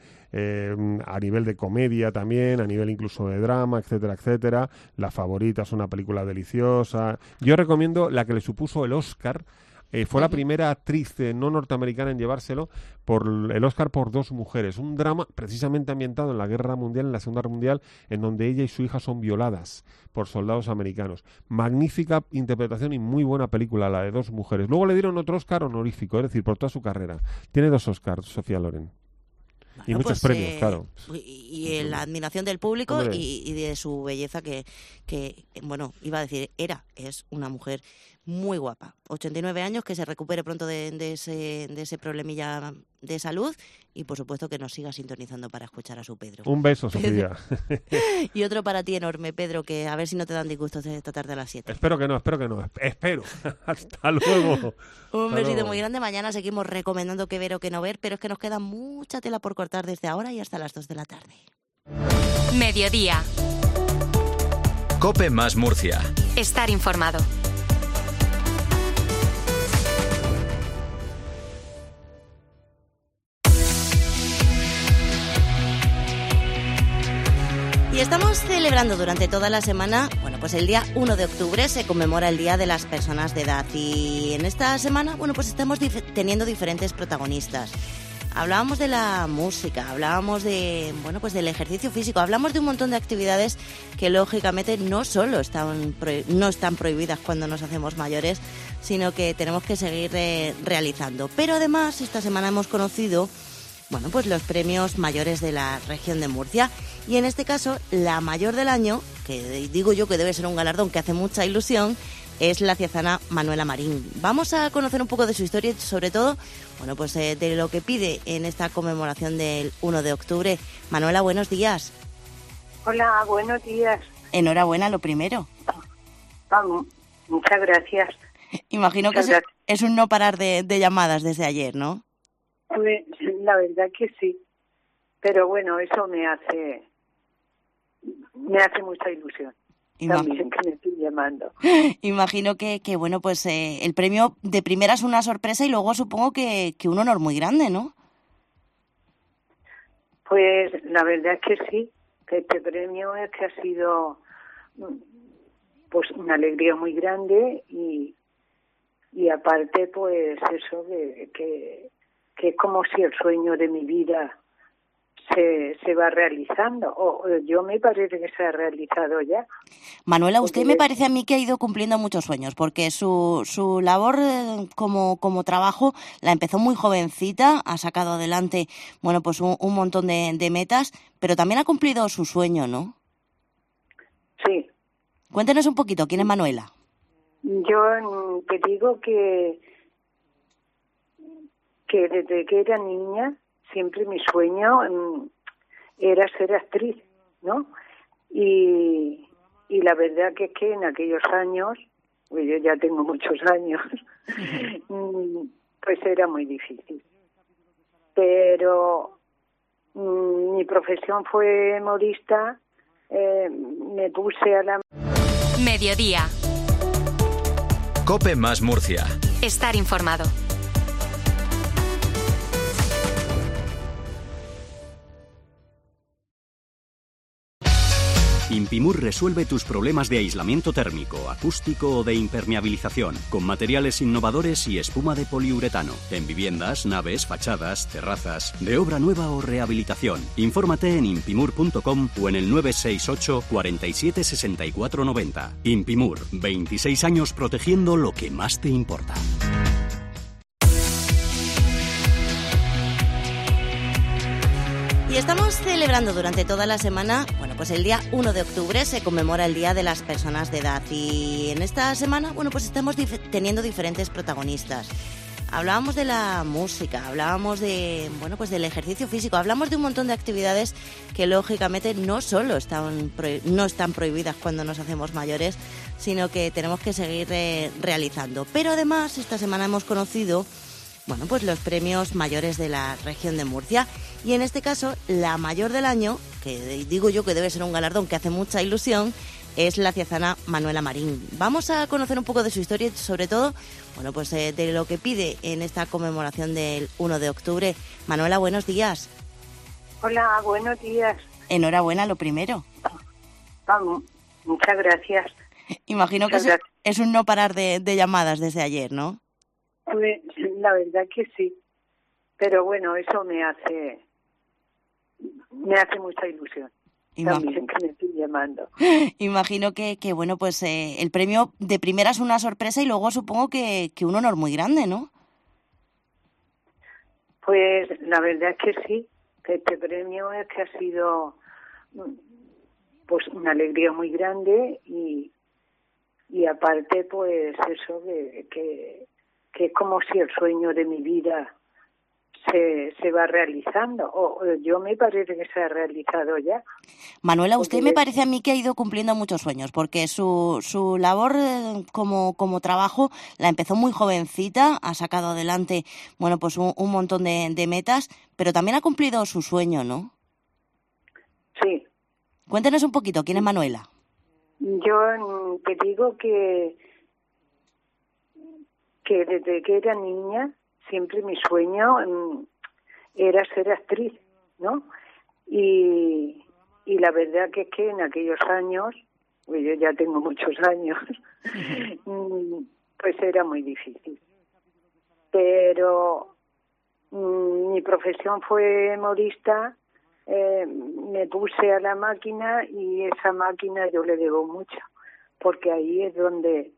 a nivel de comedia también, a nivel incluso de drama, etcétera, etcétera. La Favorita es una película deliciosa. Yo recomiendo la que le supuso el Oscar. Fue la primera actriz no norteamericana en llevárselo, por el Oscar, por Dos mujeres. Un drama precisamente ambientado en la Guerra Mundial, en la Segunda Guerra Mundial, en donde ella y su hija son violadas por soldados americanos. Magnífica interpretación y muy buena película, la de Dos mujeres. Luego le dieron otro Oscar honorífico, es decir, por toda su carrera. Tiene 2 Oscars, Sofía Loren. Y muchos premios, claro. Y la admiración del público y de su belleza, que, bueno, iba a decir, es una mujer muy guapa. 89 años, que se recupere pronto de ese problemilla de salud, y por supuesto que nos siga sintonizando para escuchar a su Pedro. Un beso, Sofía. Y otro para ti enorme, Pedro, que a ver si no te dan disgustos esta tarde a las 7. Espero que no. Espero. Hasta luego. Un besito muy grande. Mañana seguimos recomendando qué ver o qué no ver, pero es que nos queda mucha tela por cortar desde ahora y hasta las 2 de la tarde. Mediodía. COPE más Murcia. Estar informado. Y estamos celebrando durante toda la semana, bueno, pues el día 1 de octubre se conmemora el Día de las Personas de Edad, y en esta semana, bueno, pues estamos teniendo diferentes protagonistas. Hablábamos de la música, hablábamos de, bueno, pues del ejercicio físico, hablamos de un montón de actividades que lógicamente no solo no están prohibidas cuando nos hacemos mayores, sino que tenemos que seguir realizando. Pero además esta semana hemos conocido, bueno, pues los premios mayores de la región de Murcia, y en este caso la mayor del año, que digo yo que debe ser un galardón que hace mucha ilusión, es la ciezana Manuela Marín. Vamos a conocer un poco de su historia y sobre todo, bueno, pues de lo que pide en esta conmemoración del 1 de octubre. Manuela, buenos días. Hola, buenos días. Enhorabuena, lo primero. Vamos, muchas gracias. Imagino que es un no parar de llamadas desde ayer, ¿no? Pues, la verdad que sí, pero bueno, eso me hace mucha ilusión. También que me estoy llamando. Imagino que bueno, pues el premio de primera es una sorpresa, y luego supongo que un honor muy grande, ¿no? Pues la verdad es que sí, que este premio es que ha sido pues una alegría muy grande, y aparte pues eso que es como si el sueño de mi vida se va realizando, o yo me parece que se ha realizado ya. Manuela, usted me parece a mí que ha ido cumpliendo muchos sueños, porque su labor como trabajo la empezó muy jovencita, ha sacado adelante, bueno, pues un montón de metas, pero también ha cumplido su sueño, ¿no? Sí. Cuéntenos un poquito, ¿quién es Manuela? Yo te digo que desde que era niña, siempre mi sueño era ser actriz, ¿no? Y la verdad que es que en aquellos años, pues yo ya tengo muchos años, pues era muy difícil. Pero mi profesión fue modista, me puse a la... Mediodía. COPE más Murcia. Estar informado. Impimur resuelve tus problemas de aislamiento térmico, acústico o de impermeabilización con materiales innovadores y espuma de poliuretano en viviendas, naves, fachadas, terrazas, de obra nueva o rehabilitación. Infórmate en impimur.com o en el 968 47 64 90. Impimur, 26 años protegiendo lo que más te importa. Y estamos celebrando durante toda la semana, bueno, pues el día 1 de octubre se conmemora el Día de las Personas de Edad y en esta semana, bueno, pues estamos teniendo diferentes protagonistas. Hablábamos de la música, hablábamos de, bueno, pues del ejercicio físico, hablamos de un montón de actividades que lógicamente no solo no están prohibidas cuando nos hacemos mayores, sino que tenemos que seguir realizando. Pero además esta semana hemos conocido, bueno, pues los premios mayores de la región de Murcia. Y en este caso, la mayor del año, que digo yo que debe ser un galardón que hace mucha ilusión, es la ciezana Manuela Marín. Vamos a conocer un poco de su historia y sobre todo, bueno, pues de lo que pide en esta conmemoración del 1 de octubre. Manuela, buenos días. Hola, buenos días. Enhorabuena, lo primero. Vamos, muchas gracias. Imagino que es un no parar de llamadas desde ayer, ¿no? Pues, la verdad que sí, pero bueno, eso me hace mucha ilusión. También que me estoy llamando. Imagino que bueno, pues el premio de primera es una sorpresa y luego supongo que un honor muy grande, ¿no? Pues la verdad es que sí, que este premio es que ha sido pues una alegría muy grande y aparte pues eso que es como si el sueño de mi vida se va realizando, o yo me parece que se ha realizado ya. Manuela, usted me parece a mí que ha ido cumpliendo muchos sueños, porque su labor como trabajo la empezó muy jovencita, ha sacado adelante, bueno, pues un montón de metas, pero también ha cumplido su sueño, ¿no? Sí. Cuéntenos un poquito, ¿quién es Manuela? Yo te digo que desde que era niña siempre mi sueño era ser actriz, ¿no? Y la verdad que es que en aquellos años, pues yo ya tengo muchos años, pues era muy difícil. Pero mi profesión fue modista, me puse a la máquina y esa máquina yo le debo mucho, porque ahí es donde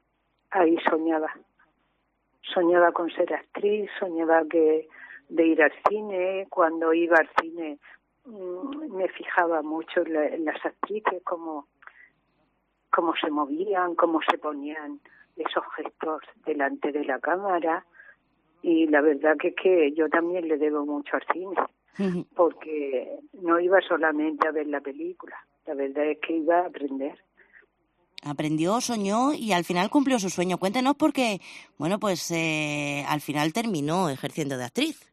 soñaba con ser actriz, soñaba de ir al cine. Cuando iba al cine me fijaba mucho en las actrices, cómo se movían, cómo se ponían esos gestos delante de la cámara. Y la verdad que es que yo también le debo mucho al cine, porque no iba solamente a ver la película, la verdad es que iba a aprender. Aprendió, soñó y al final cumplió su sueño. Cuéntenos porque, bueno, pues al final terminó ejerciendo de actriz.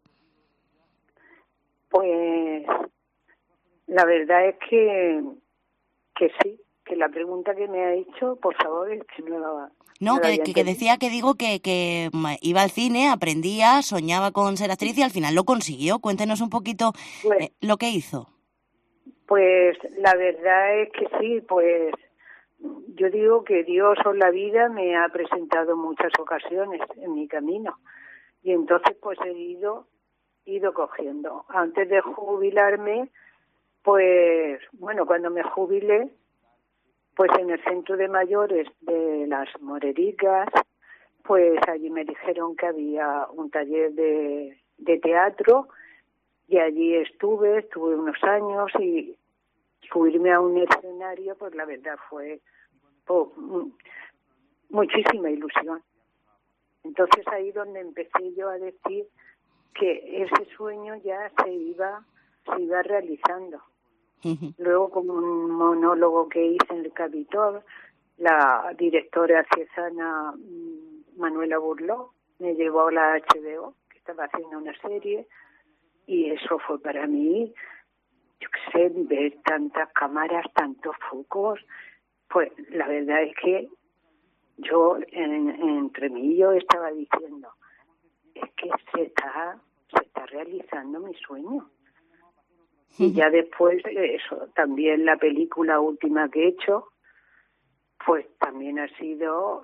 Pues la verdad es que sí, que la pregunta que me ha hecho, por favor, es que no la... No, que decía que iba al cine, aprendía, soñaba con ser actriz y al final lo consiguió. Cuéntenos un poquito lo que hizo. Pues la verdad es que sí, pues yo digo que Dios o la vida me ha presentado muchas ocasiones en mi camino y entonces pues he ido cogiendo. Antes de jubilarme Pues, bueno, cuando me jubilé, pues en el centro de mayores de las Morericas, pues allí me dijeron que había un taller de teatro y allí estuve unos años y subirme a un escenario, pues la verdad fue muchísima ilusión. Entonces ahí donde empecé yo a decir que ese sueño ya se iba realizando. Luego, como un monólogo que hice en el Capitol, la directora ciezana Manuela Burló me llevó a la HBO, que estaba haciendo una serie, y eso fue para mí, yo qué sé, ver tantas cámaras, tantos focos. Pues la verdad es que yo entre mí y yo estaba diciendo, es que se está realizando mi sueño. Y ya después, eso, también la película última que he hecho, pues también ha sido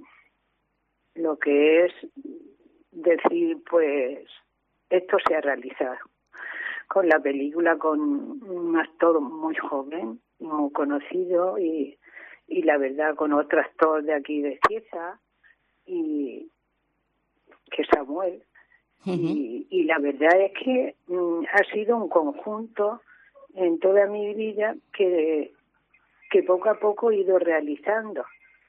lo que es decir, pues esto se ha realizado. Con la película, con un actor muy joven, muy conocido, y la verdad con otro actor de aquí de Cieza, y que Samuel. Y la verdad es que ha sido un conjunto en toda mi vida que poco a poco he ido realizando.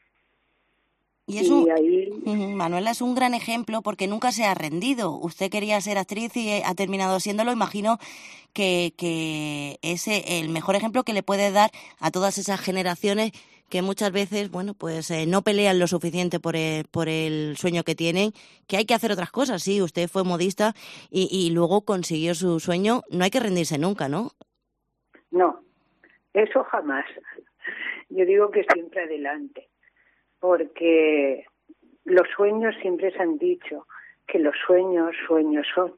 Y eso, Manuela, es un gran ejemplo porque nunca se ha rendido. Usted quería ser actriz y ha terminado siéndolo. Imagino que es el mejor ejemplo que le puede dar a todas esas generaciones que muchas veces, bueno, pues no pelean lo suficiente por el sueño que tienen, que hay que hacer otras cosas. Sí, usted fue modista y luego consiguió su sueño. No hay que rendirse nunca, ¿no? No, eso jamás. Yo digo que siempre adelante, porque los sueños siempre se han dicho que los sueños son,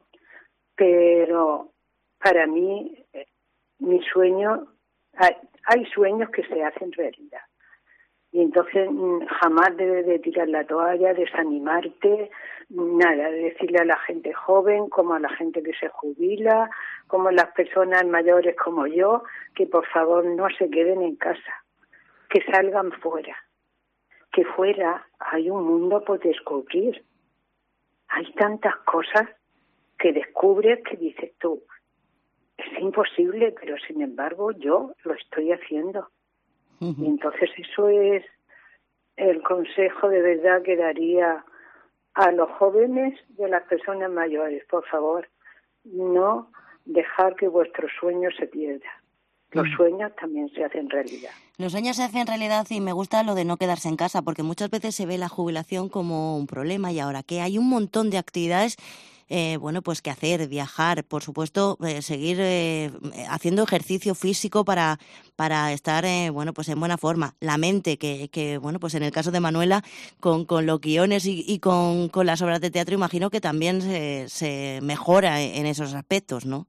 pero para mí, mi sueño, hay sueños que se hacen realidad. Y entonces jamás debes de tirar la toalla, desanimarte, nada, de decirle a la gente joven, como a la gente que se jubila, como a las personas mayores como yo, que por favor no se queden en casa, que salgan fuera, que fuera hay un mundo por descubrir. Hay tantas cosas que descubres que dices tú, es imposible, pero sin embargo yo lo estoy haciendo. Y entonces eso es el consejo de verdad que daría a los jóvenes y a las personas mayores. Por favor, no dejar que vuestros sueños se pierdan. Los sueños también se hacen realidad. Los sueños se hacen realidad y me gusta lo de no quedarse en casa, porque muchas veces se ve la jubilación como un problema y ahora que hay un montón de actividades bueno, pues que hacer, viajar, por supuesto, seguir haciendo ejercicio físico para estar, bueno, pues en buena forma. La mente, que bueno, pues en el caso de Manuela, con los guiones y con las obras de teatro, imagino que también se mejora en esos aspectos, ¿no?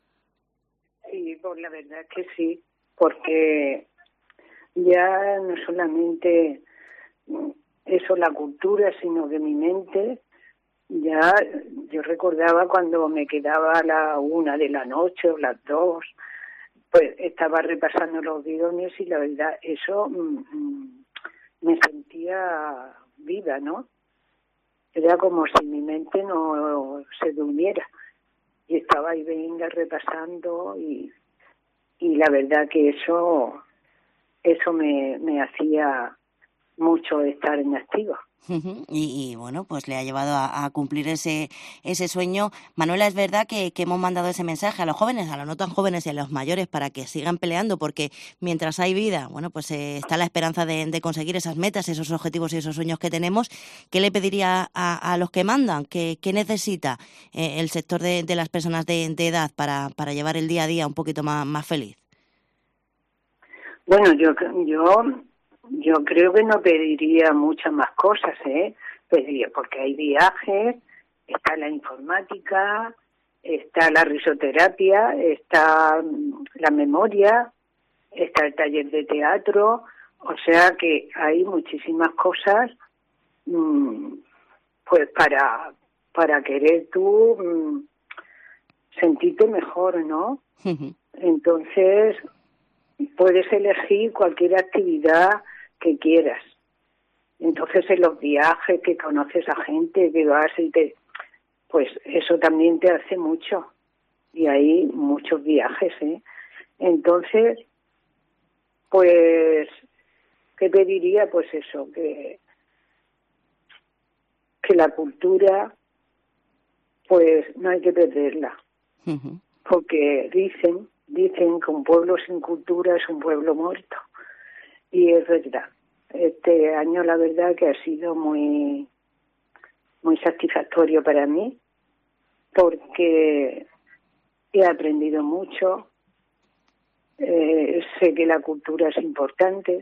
Sí, pues la verdad que sí, porque ya no solamente eso, la cultura, sino que mi mente... Ya, yo recordaba cuando me quedaba a la 1 de la noche o las 2, pues estaba repasando los guiones y la verdad, eso me sentía viva, ¿no? Era como si mi mente no se durmiera. Y estaba ahí, venga, repasando y la verdad que eso me hacía mucho estar en activo. Y bueno, pues le ha llevado a cumplir ese sueño. Manuela, es verdad que hemos mandado ese mensaje a los jóvenes, a los no tan jóvenes y a los mayores para que sigan peleando, porque mientras hay vida, bueno, pues está la esperanza de conseguir esas metas, esos objetivos y esos sueños que tenemos. ¿Qué le pediría a los que mandan? ¿Qué necesita el sector de las personas de edad para llevar el día a día un poquito más feliz? Bueno, yo creo que no pediría muchas más cosas, pediría, porque hay viajes, está la informática, está la risoterapia, está la memoria, está el taller de teatro, o sea que hay muchísimas cosas pues para querer tú sentirte mejor, ¿no? Entonces, puedes elegir cualquier actividad que quieras. Entonces, en los viajes que conoces a gente, que vas y pues eso también te hace mucho. Y hay muchos viajes, ¿eh? Entonces, pues, ¿qué te diría? Pues eso, que la cultura, pues no hay que perderla. Ujú. Porque dicen que un pueblo sin cultura es un pueblo muerto. Y es verdad. Este año la verdad que ha sido muy satisfactorio para mí, porque he aprendido mucho, sé que la cultura es importante,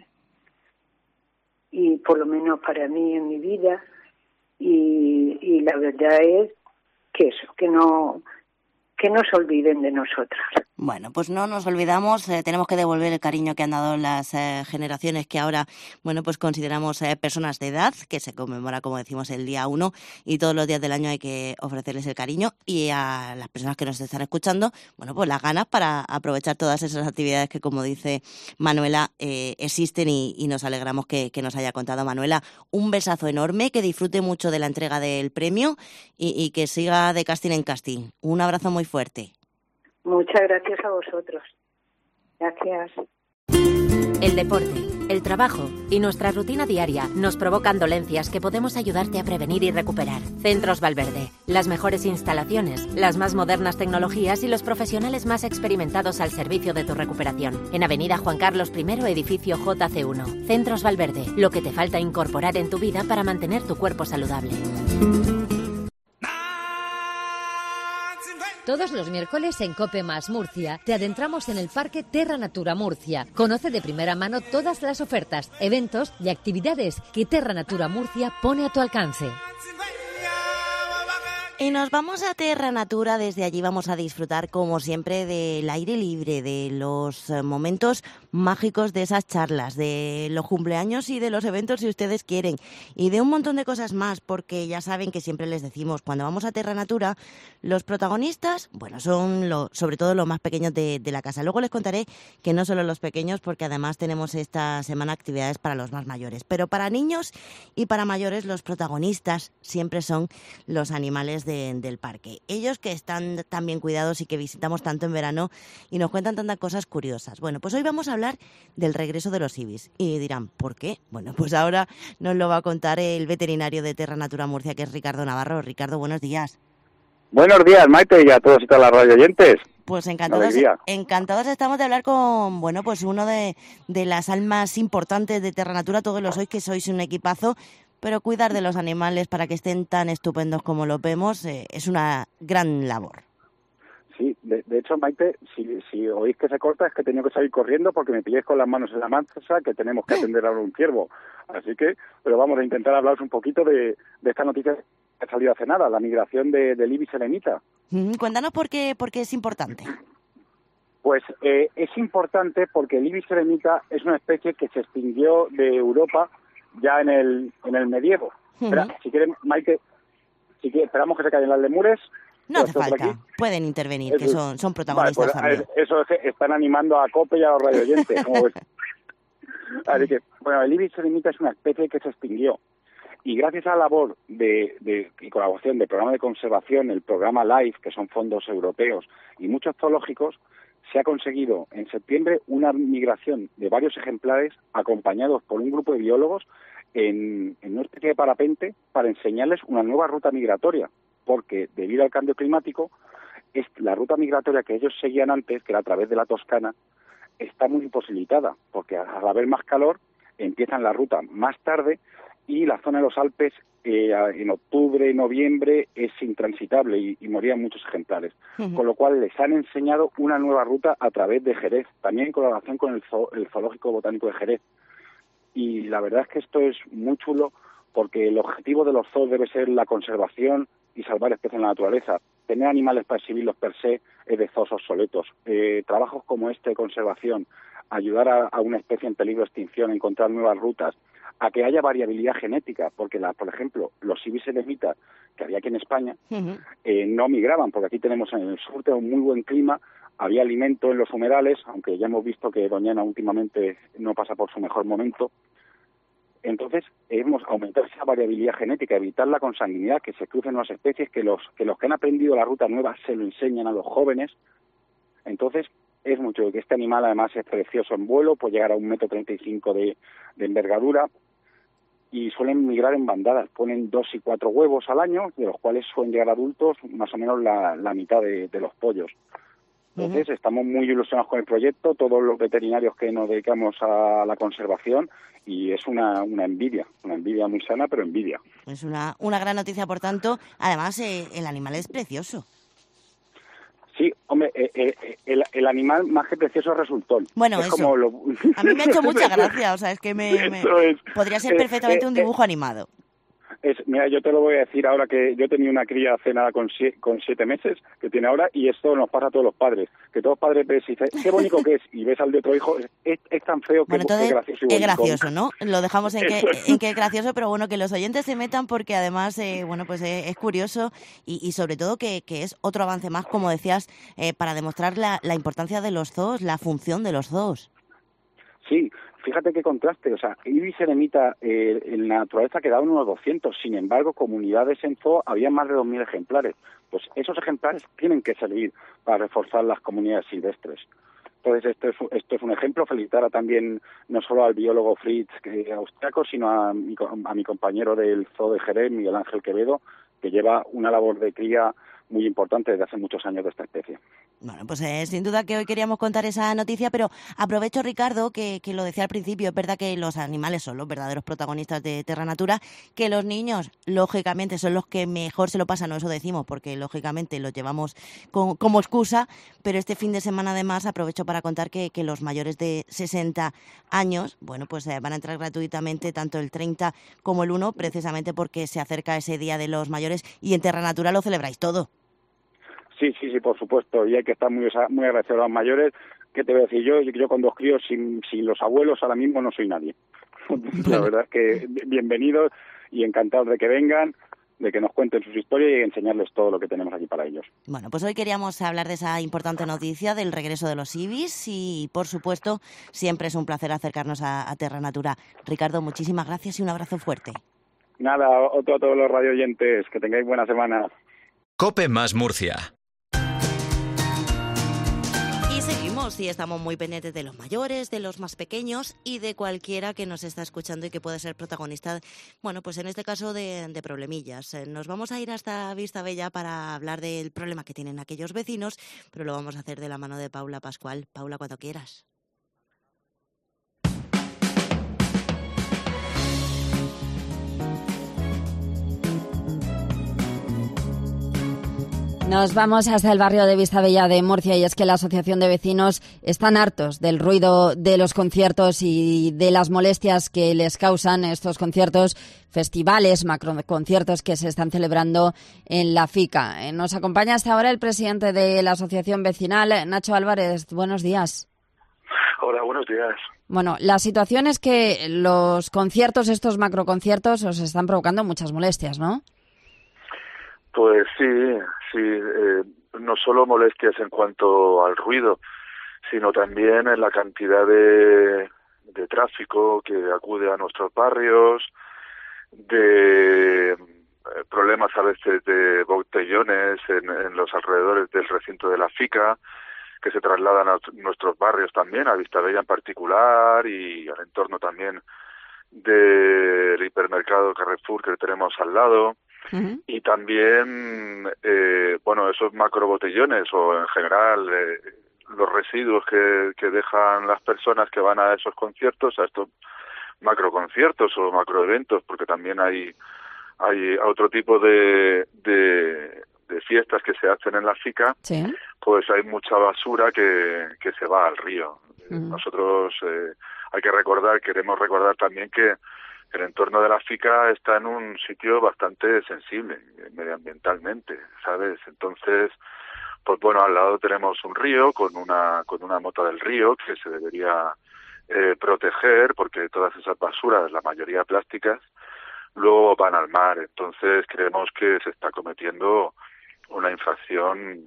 y por lo menos para mí en mi vida, y la verdad es que eso, que no se olviden de nosotras. Bueno, pues no nos olvidamos, tenemos que devolver el cariño que han dado las generaciones que ahora, bueno, pues consideramos personas de edad, que se conmemora, como decimos, el día 1, y todos los días del año hay que ofrecerles el cariño, y a las personas que nos están escuchando, bueno, pues las ganas para aprovechar todas esas actividades que, como dice Manuela, existen, y nos alegramos que nos haya contado. Manuela, un besazo enorme, que disfrute mucho de la entrega del premio y que siga de casting en casting. Un abrazo muy fuerte. Muchas gracias a vosotros. Gracias. El deporte, el trabajo y nuestra rutina diaria nos provocan dolencias que podemos ayudarte a prevenir y recuperar. Centros Valverde, las mejores instalaciones, las más modernas tecnologías y los profesionales más experimentados al servicio de tu recuperación. En Avenida Juan Carlos I, edificio JC1. Centros Valverde, lo que te falta incorporar en tu vida para mantener tu cuerpo saludable. Todos los miércoles en COPE más Murcia te adentramos en el Parque Terra Natura Murcia. Conoce de primera mano todas las ofertas, eventos y actividades que Terra Natura Murcia pone a tu alcance. Y nos vamos a Terra Natura. Desde allí vamos a disfrutar, como siempre, del aire libre, de los momentos mágicos de esas charlas, de los cumpleaños y de los eventos, si ustedes quieren, y de un montón de cosas más, porque ya saben que siempre les decimos, cuando vamos a Terra Natura, los protagonistas, bueno, son sobre todo los más pequeños de la casa. Luego les contaré que no solo los pequeños, porque además tenemos esta semana actividades para los más mayores. Pero para niños y para mayores, los protagonistas siempre son los animales del parque. Ellos que están tan bien cuidados y que visitamos tanto en verano y nos cuentan tantas cosas curiosas. Bueno, pues hoy vamos a hablar del regreso de los ibis. Y dirán, ¿por qué? Bueno, pues ahora nos lo va a contar el veterinario de Terra Natura Murcia, que es Ricardo Navarro. Ricardo, buenos días. Buenos días, Maite, y a todos y todas las radio oyentes. Pues encantados estamos de hablar con, bueno, pues uno de las almas importantes de Terra Natura. Todos lo sois, que sois un equipazo, pero cuidar de los animales para que estén tan estupendos como los vemos es una gran labor. Sí, de hecho, Maite, si oís que se corta es que he tenido que salir corriendo porque me pilláis con las manos en la masa, que tenemos que atender ahora un ciervo. Así que, pero vamos a intentar hablaros un poquito de esta noticia que ha salido hace nada, la migración del ibis selenita. Cuéntanos por qué es importante. Pues es importante porque el ibis selenita es una especie que se extinguió de Europa ya en el medievo. Espera, si quieren, Maite, esperamos que se callen las lemures. No hace falta, pueden intervenir, que son protagonistas también. Eso es, están animando a COPE y a los radioyentes. Así que, bueno, el ibis selenita es una especie que se extinguió. Y gracias a la labor y colaboración del programa de conservación, el programa LIFE, que son fondos europeos, y muchos zoológicos, se ha conseguido en septiembre una migración de varios ejemplares acompañados por un grupo de biólogos en una especie de parapente para enseñarles una nueva ruta migratoria, porque debido al cambio climático, la ruta migratoria que ellos seguían antes, que era a través de la Toscana, está muy imposibilitada, porque al haber más calor empiezan la ruta más tarde y la zona de los Alpes en octubre, noviembre es intransitable y morían muchos ejemplares. Con lo cual les han enseñado una nueva ruta a través de Jerez, también en colaboración con el Zoológico Botánico de Jerez. Y la verdad es que esto es muy chulo porque el objetivo de los zoos debe ser la conservación y salvar especies en la naturaleza. Tener animales para exhibirlos per se es de zoos obsoletos. Trabajos como este de conservación, ayudar a una especie en peligro de extinción, encontrar nuevas rutas, a que haya variabilidad genética, porque, por ejemplo, los ibis selenita que había aquí en España no migraban, porque aquí tenemos en el sur, tenemos un muy buen clima, había alimento en los humedales, aunque ya hemos visto que Doñana últimamente no pasa por su mejor momento. Entonces, hemos aumentado esa variabilidad genética, evitar la consanguinidad, que se crucen las especies, que los que han aprendido la ruta nueva se lo enseñan a los jóvenes. Entonces, es mucho que este animal además es precioso en vuelo, puede llegar a 1,35 m de envergadura, y suelen migrar en bandadas, ponen 2 y 4 huevos al año, de los cuales suelen llegar adultos más o menos la mitad de los pollos. Entonces, estamos muy ilusionados con el proyecto, todos los veterinarios que nos dedicamos a la conservación, y es una envidia muy sana, pero envidia. Es una gran noticia, por tanto. Además, el animal es precioso. Sí, hombre, el animal más que precioso resultó. Bueno, es eso. Como a mí me ha hecho mucha gracia, o sea, es que podría ser perfectamente un dibujo animado. Mira, yo te lo voy a decir ahora, que yo tenía una cría hace nada con 7 meses, que tiene ahora, y esto nos pasa a todos los padres, que todos los padres ves y dices, qué bonito que es, y ves al de otro hijo, es tan feo que es gracioso y bonito. Es gracioso, ¿no? Lo dejamos en que es gracioso, pero bueno, que los oyentes se metan porque además, pues es curioso y sobre todo que es otro avance más, como decías, para demostrar la importancia de los zoos, la función de los zoos. Sí, fíjate qué contraste, o sea, Ibis eremita en la naturaleza quedaban unos 200, sin embargo, comunidades en zoo había más de 2.000 ejemplares. Pues esos ejemplares tienen que servir para reforzar las comunidades silvestres. Entonces, esto es un ejemplo. Felicitar también no solo al biólogo Fritz austriaco, sino a mi compañero del zoo de Jerez, Miguel Ángel Quevedo, que lleva una labor de cría muy importante desde hace muchos años de esta especie. Bueno, pues sin duda que hoy queríamos contar esa noticia, pero aprovecho, Ricardo, que lo decía al principio, es verdad que los animales son los verdaderos protagonistas de Terra Natura, que los niños, lógicamente, son los que mejor se lo pasan, o eso decimos, porque lógicamente los llevamos como excusa, pero este fin de semana además aprovecho para contar que los mayores de 60 años, bueno, pues van a entrar gratuitamente tanto el 30 como el 1, precisamente porque se acerca ese Día de los Mayores y en Terra Natura lo celebráis todo. Sí, por supuesto, y hay que estar muy agradecidos a los mayores. ¿Qué te voy a decir yo con 2 críos, sin los abuelos ahora mismo no soy nadie. La verdad es que bienvenidos y encantados de que vengan, de que nos cuenten sus historias y enseñarles todo lo que tenemos aquí para ellos. Bueno, pues hoy queríamos hablar de esa importante noticia del regreso de los ibis y, por supuesto, siempre es un placer acercarnos a Terra Natura. Ricardo, muchísimas gracias y un abrazo fuerte. Nada, otro a todos los radioyentes, que tengáis buena semana. COPE más Murcia. Sí, estamos muy pendientes de los mayores, de los más pequeños y de cualquiera que nos está escuchando y que puede ser protagonista, bueno, pues en este caso de problemillas. Nos vamos a ir hasta Vistabella para hablar del problema que tienen aquellos vecinos, pero lo vamos a hacer de la mano de Paula Pascual. Paula, cuando quieras. Nos vamos hasta el barrio de Vistabella de Murcia y es que la Asociación de Vecinos están hartos del ruido de los conciertos y de las molestias que les causan estos conciertos, festivales, macroconciertos que se están celebrando en la FICA. Nos acompaña hasta ahora el presidente de la Asociación Vecinal, Nacho Álvarez. Buenos días. Hola, buenos días. Bueno, la situación es que los conciertos, estos macroconciertos, os están provocando muchas molestias, ¿no? Pues sí, no solo molestias en cuanto al ruido, sino también en la cantidad de tráfico que acude a nuestros barrios, de problemas a veces de botellones en los alrededores del recinto de la FICA, que se trasladan a nuestros barrios también, a Vistabella en particular y al entorno también del hipermercado Carrefour que tenemos al lado. Uh-huh. Y también, esos macrobotellones o en general los residuos que dejan las personas que van a esos conciertos, a estos macroconciertos o macroeventos, porque también hay otro tipo de fiestas que se hacen en la FICA, ¿sí? Pues hay mucha basura que se va al río. Uh-huh. Nosotros queremos recordar también que el entorno de la FICA está en un sitio bastante sensible medioambientalmente, ¿sabes? Entonces, pues bueno, al lado tenemos un río con una mota del río que se debería proteger, porque todas esas basuras, la mayoría plásticas, luego van al mar. Entonces creemos que se está cometiendo una infracción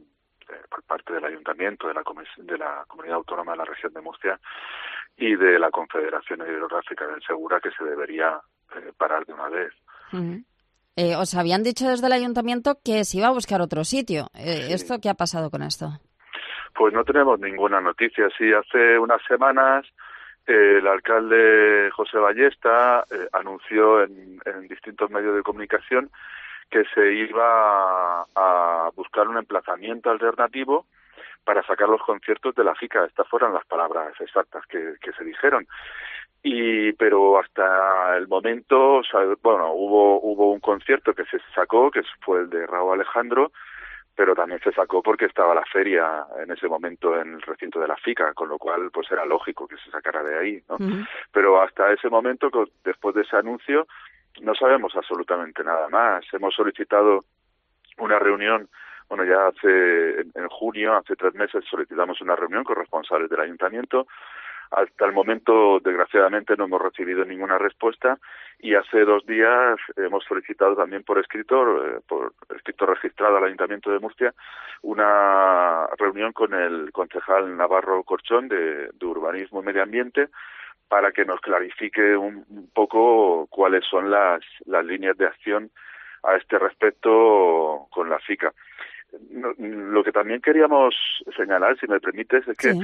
por parte del Ayuntamiento, de la Comunidad Autónoma de la Región de Murcia y de la Confederación Hidrográfica del Segura, que se debería parar de una vez. Os habían dicho desde el Ayuntamiento que se iba a buscar otro sitio. Sí. ¿Esto qué ha pasado con esto? Pues no tenemos ninguna noticia. Sí, hace unas semanas el alcalde José Ballesta anunció en distintos medios de comunicación que se iba a buscar un emplazamiento alternativo para sacar los conciertos de la FICA. Estas fueron las palabras exactas que se dijeron. Pero hasta el momento, o sea, bueno, hubo un concierto que se sacó, que fue el de Raúl Alejandro, pero también se sacó porque estaba la feria en ese momento en el recinto de la FICA, con lo cual pues era lógico que se sacara de ahí, ¿no? Pero hasta ese momento, después de ese anuncio, no sabemos absolutamente nada más. Hemos solicitado una reunión, bueno, ya en junio, hace 3 meses, solicitamos una reunión con responsables del ayuntamiento. Hasta el momento, desgraciadamente, no hemos recibido ninguna respuesta y hace 2 días hemos solicitado también por escrito registrado al Ayuntamiento de Murcia, una reunión con el concejal Navarro Corchón de Urbanismo y Medio Ambiente para que nos clarifique un poco cuáles son las líneas de acción a este respecto con la FICA. Lo que también queríamos señalar, si me permites, es que,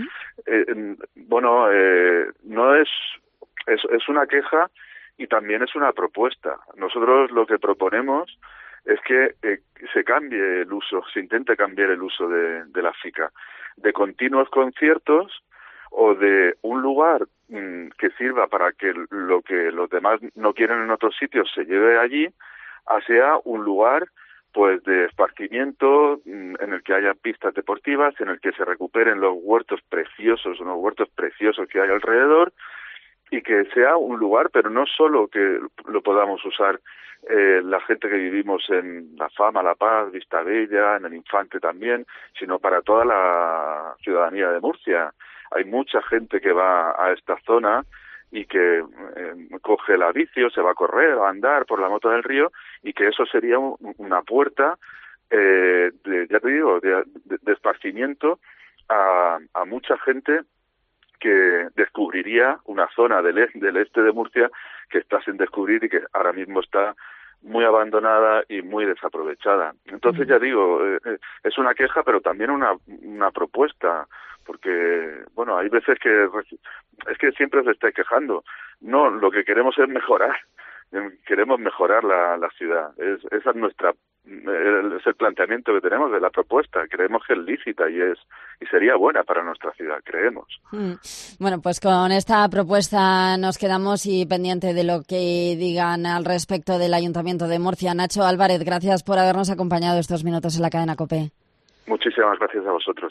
no es una queja y también es una propuesta. Nosotros lo que proponemos es que se cambie el uso, se intente cambiar el uso de la FICA, de continuos conciertos o de un lugar que sirva para que lo que los demás no quieren en otros sitios se lleve allí, sea un lugar pues de esparcimiento, en el que haya pistas deportivas, en el que se recuperen los huertos preciosos que hay alrededor, y que sea un lugar, pero no solo que lo podamos usar la gente que vivimos en La Fama, La Paz, Vistabella, en el Infante también, sino para toda la ciudadanía de Murcia. Hay mucha gente que va a esta zona y que coge la bici o se va a correr o a andar por la Mota del Río, y que eso sería una puerta de esparcimiento a mucha gente que descubriría una zona del este de Murcia que está sin descubrir y que ahora mismo está muy abandonada y muy desaprovechada. Entonces, ya digo, es una queja, pero también una propuesta, porque, bueno, hay veces que es que siempre se está quejando. No, lo que queremos es mejorar. Queremos mejorar la ciudad. Esa es es el planteamiento que tenemos de la propuesta. Creemos que es lícita y sería buena para nuestra ciudad, creemos. Bueno, pues con esta propuesta nos quedamos y pendiente de lo que digan al respecto del Ayuntamiento de Murcia. Nacho Álvarez, gracias por habernos acompañado estos minutos en la cadena COPE. Muchísimas gracias a vosotros.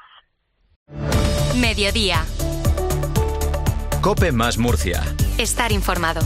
Mediodía. COPE más Murcia. Estar informado.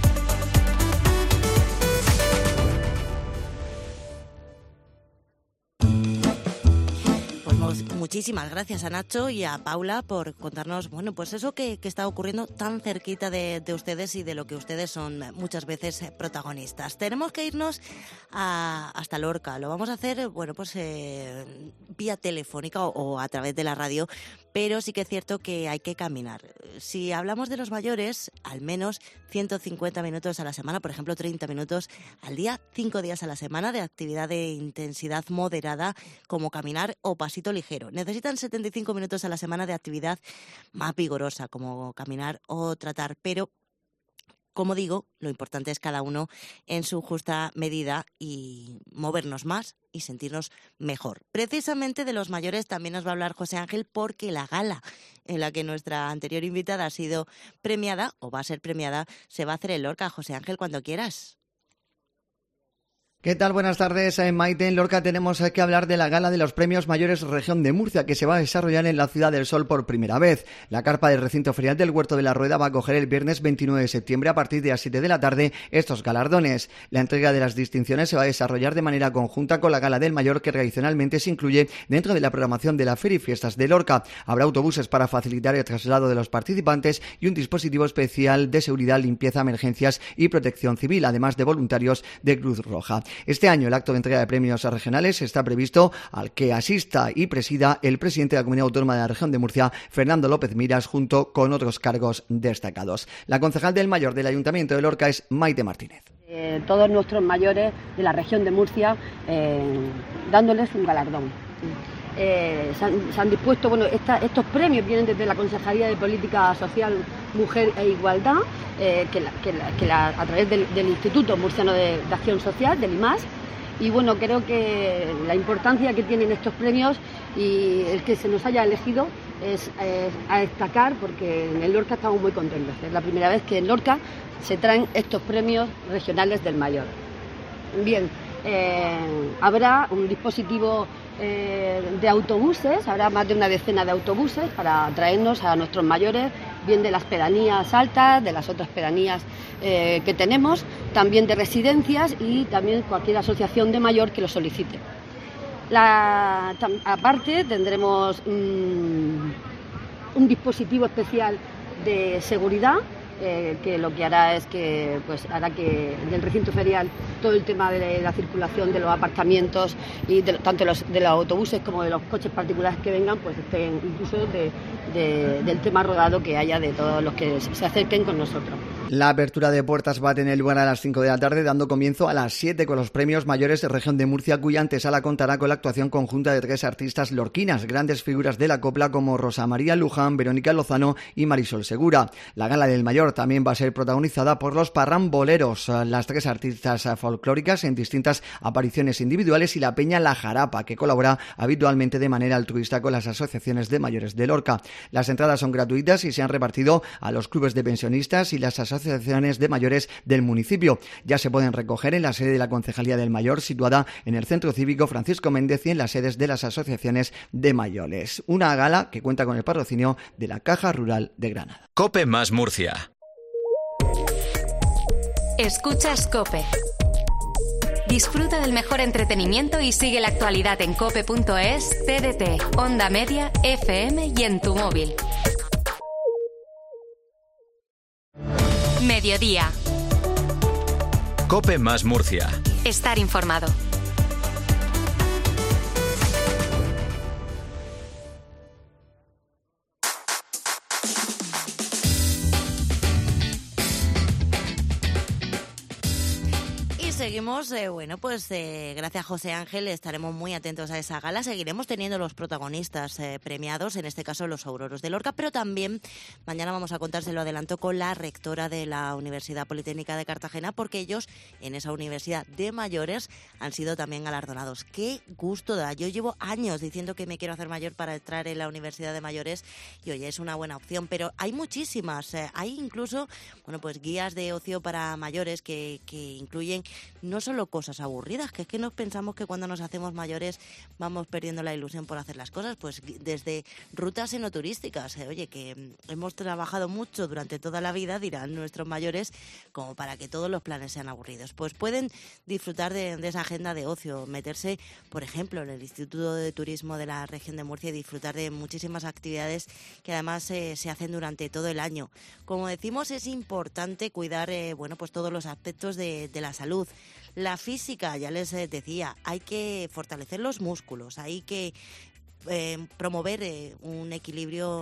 Muchísimas gracias a Nacho y a Paula por contarnos, bueno, pues eso que está ocurriendo tan cerquita de ustedes y de lo que ustedes son muchas veces protagonistas. Tenemos que irnos hasta Lorca. Lo vamos a hacer, bueno, pues vía telefónica o a través de la radio, pero sí que es cierto que hay que caminar. Si hablamos de los mayores, al menos 150 minutos a la semana, por ejemplo, 30 minutos al día, 5 días a la semana de actividad de intensidad moderada, como caminar o pasito ligero. Necesitan 75 minutos a la semana de actividad más vigorosa, como caminar o tratar, pero como digo, lo importante es cada uno en su justa medida y movernos más y sentirnos mejor. Precisamente de los mayores también nos va a hablar José Ángel, porque la gala en la que nuestra anterior invitada ha sido premiada o va a ser premiada se va a hacer en Lorca. José Ángel, cuando quieras. ¿Qué tal? Buenas tardes, Maite. En Lorca tenemos que hablar de la gala de los premios mayores Región de Murcia, que se va a desarrollar en la Ciudad del Sol por primera vez. La carpa del recinto ferial del Huerto de la Rueda va a acoger el viernes 29 de septiembre a partir de las 7 de la tarde estos galardones. La entrega de las distinciones se va a desarrollar de manera conjunta con la gala del mayor, que tradicionalmente se incluye dentro de la programación de la Feria y Fiestas de Lorca. Habrá autobuses para facilitar el traslado de los participantes y un dispositivo especial de seguridad, limpieza, emergencias y protección civil, además de voluntarios de Cruz Roja. Este año el acto de entrega de premios regionales está previsto al que asista y presida el presidente de la Comunidad Autónoma de la Región de Murcia, Fernando López Miras, junto con otros cargos destacados. La concejal del Mayor del Ayuntamiento de Lorca es Maite Martínez. Todos nuestros mayores de la región de Murcia dándoles un galardón. Se han dispuesto, estos premios vienen desde la Consejería de Política Social, Mujer e Igualdad, a través del Instituto Murciano de Acción Social, del IMAS. Y creo que la importancia que tienen estos premios y el que se nos haya elegido es a destacar, porque en el Lorca estamos muy contentos. Es la primera vez que en Lorca se traen estos premios regionales del mayor. Bien, habrá un dispositivo de autobuses, habrá más de una decena de autobuses para traernos a nuestros mayores, bien de las pedanías altas, de las otras pedanías que tenemos, también de residencias y también cualquier asociación de mayor que lo solicite. Aparte tendremos un dispositivo especial de seguridad que lo que hará es que hará que en el recinto ferial todo el tema de la circulación de los aparcamientos y tanto de los autobuses como de los coches particulares que vengan estén incluso del tema rodado que haya de todos los que se acerquen con nosotros. La apertura de puertas va a tener lugar a las 5 de la tarde, dando comienzo a las 7 con los premios mayores de Región de Murcia, cuya antesala contará con la actuación conjunta de 3 artistas lorquinas, grandes figuras de la copla como Rosa María Luján, Verónica Lozano y Marisol Segura. La gala del mayor también va a ser protagonizada por los Parramboleros, las 3 artistas folclóricas en distintas apariciones individuales, y la Peña La Jarapa, que colabora habitualmente de manera altruista con las asociaciones de mayores de Lorca. Las entradas son gratuitas y se han repartido a los clubes de pensionistas y las asociaciones de mayores del municipio. Ya se pueden recoger en la sede de la Concejalía del Mayor, situada en el Centro Cívico Francisco Méndez, y en las sedes de las asociaciones de mayores. Una gala que cuenta con el patrocinio de la Caja Rural de Granada. COPE más Murcia. Escuchas COPE. Disfruta del mejor entretenimiento y sigue la actualidad en cope.es, TDT, Onda Media, FM y en tu móvil. Mediodía. COPE más Murcia. Estar informado. Seguimos, gracias José Ángel, estaremos muy atentos a esa gala. Seguiremos teniendo los protagonistas premiados, en este caso los Auroros de Lorca, pero también mañana vamos a contárselo adelanto con la rectora de la Universidad Politécnica de Cartagena, porque ellos en esa universidad de mayores han sido también galardonados. ¡Qué gusto da! Yo llevo años diciendo que me quiero hacer mayor para entrar en la Universidad de Mayores y oye, es una buena opción, pero hay muchísimas. Hay incluso guías de ocio para mayores que incluyen no solo cosas aburridas, que es que nos pensamos que cuando nos hacemos mayores vamos perdiendo la ilusión por hacer las cosas, pues desde rutas enoturísticas, oye, que hemos trabajado mucho durante toda la vida, dirán nuestros mayores, como para que todos los planes sean aburridos. Pues pueden disfrutar de esa agenda de ocio, meterse, por ejemplo, en el Instituto de Turismo de la Región de Murcia y disfrutar de muchísimas actividades que además se hacen durante todo el año. Como decimos, es importante cuidar todos los aspectos de la salud. La física, ya les decía, hay que fortalecer los músculos, hay que promover un equilibrio,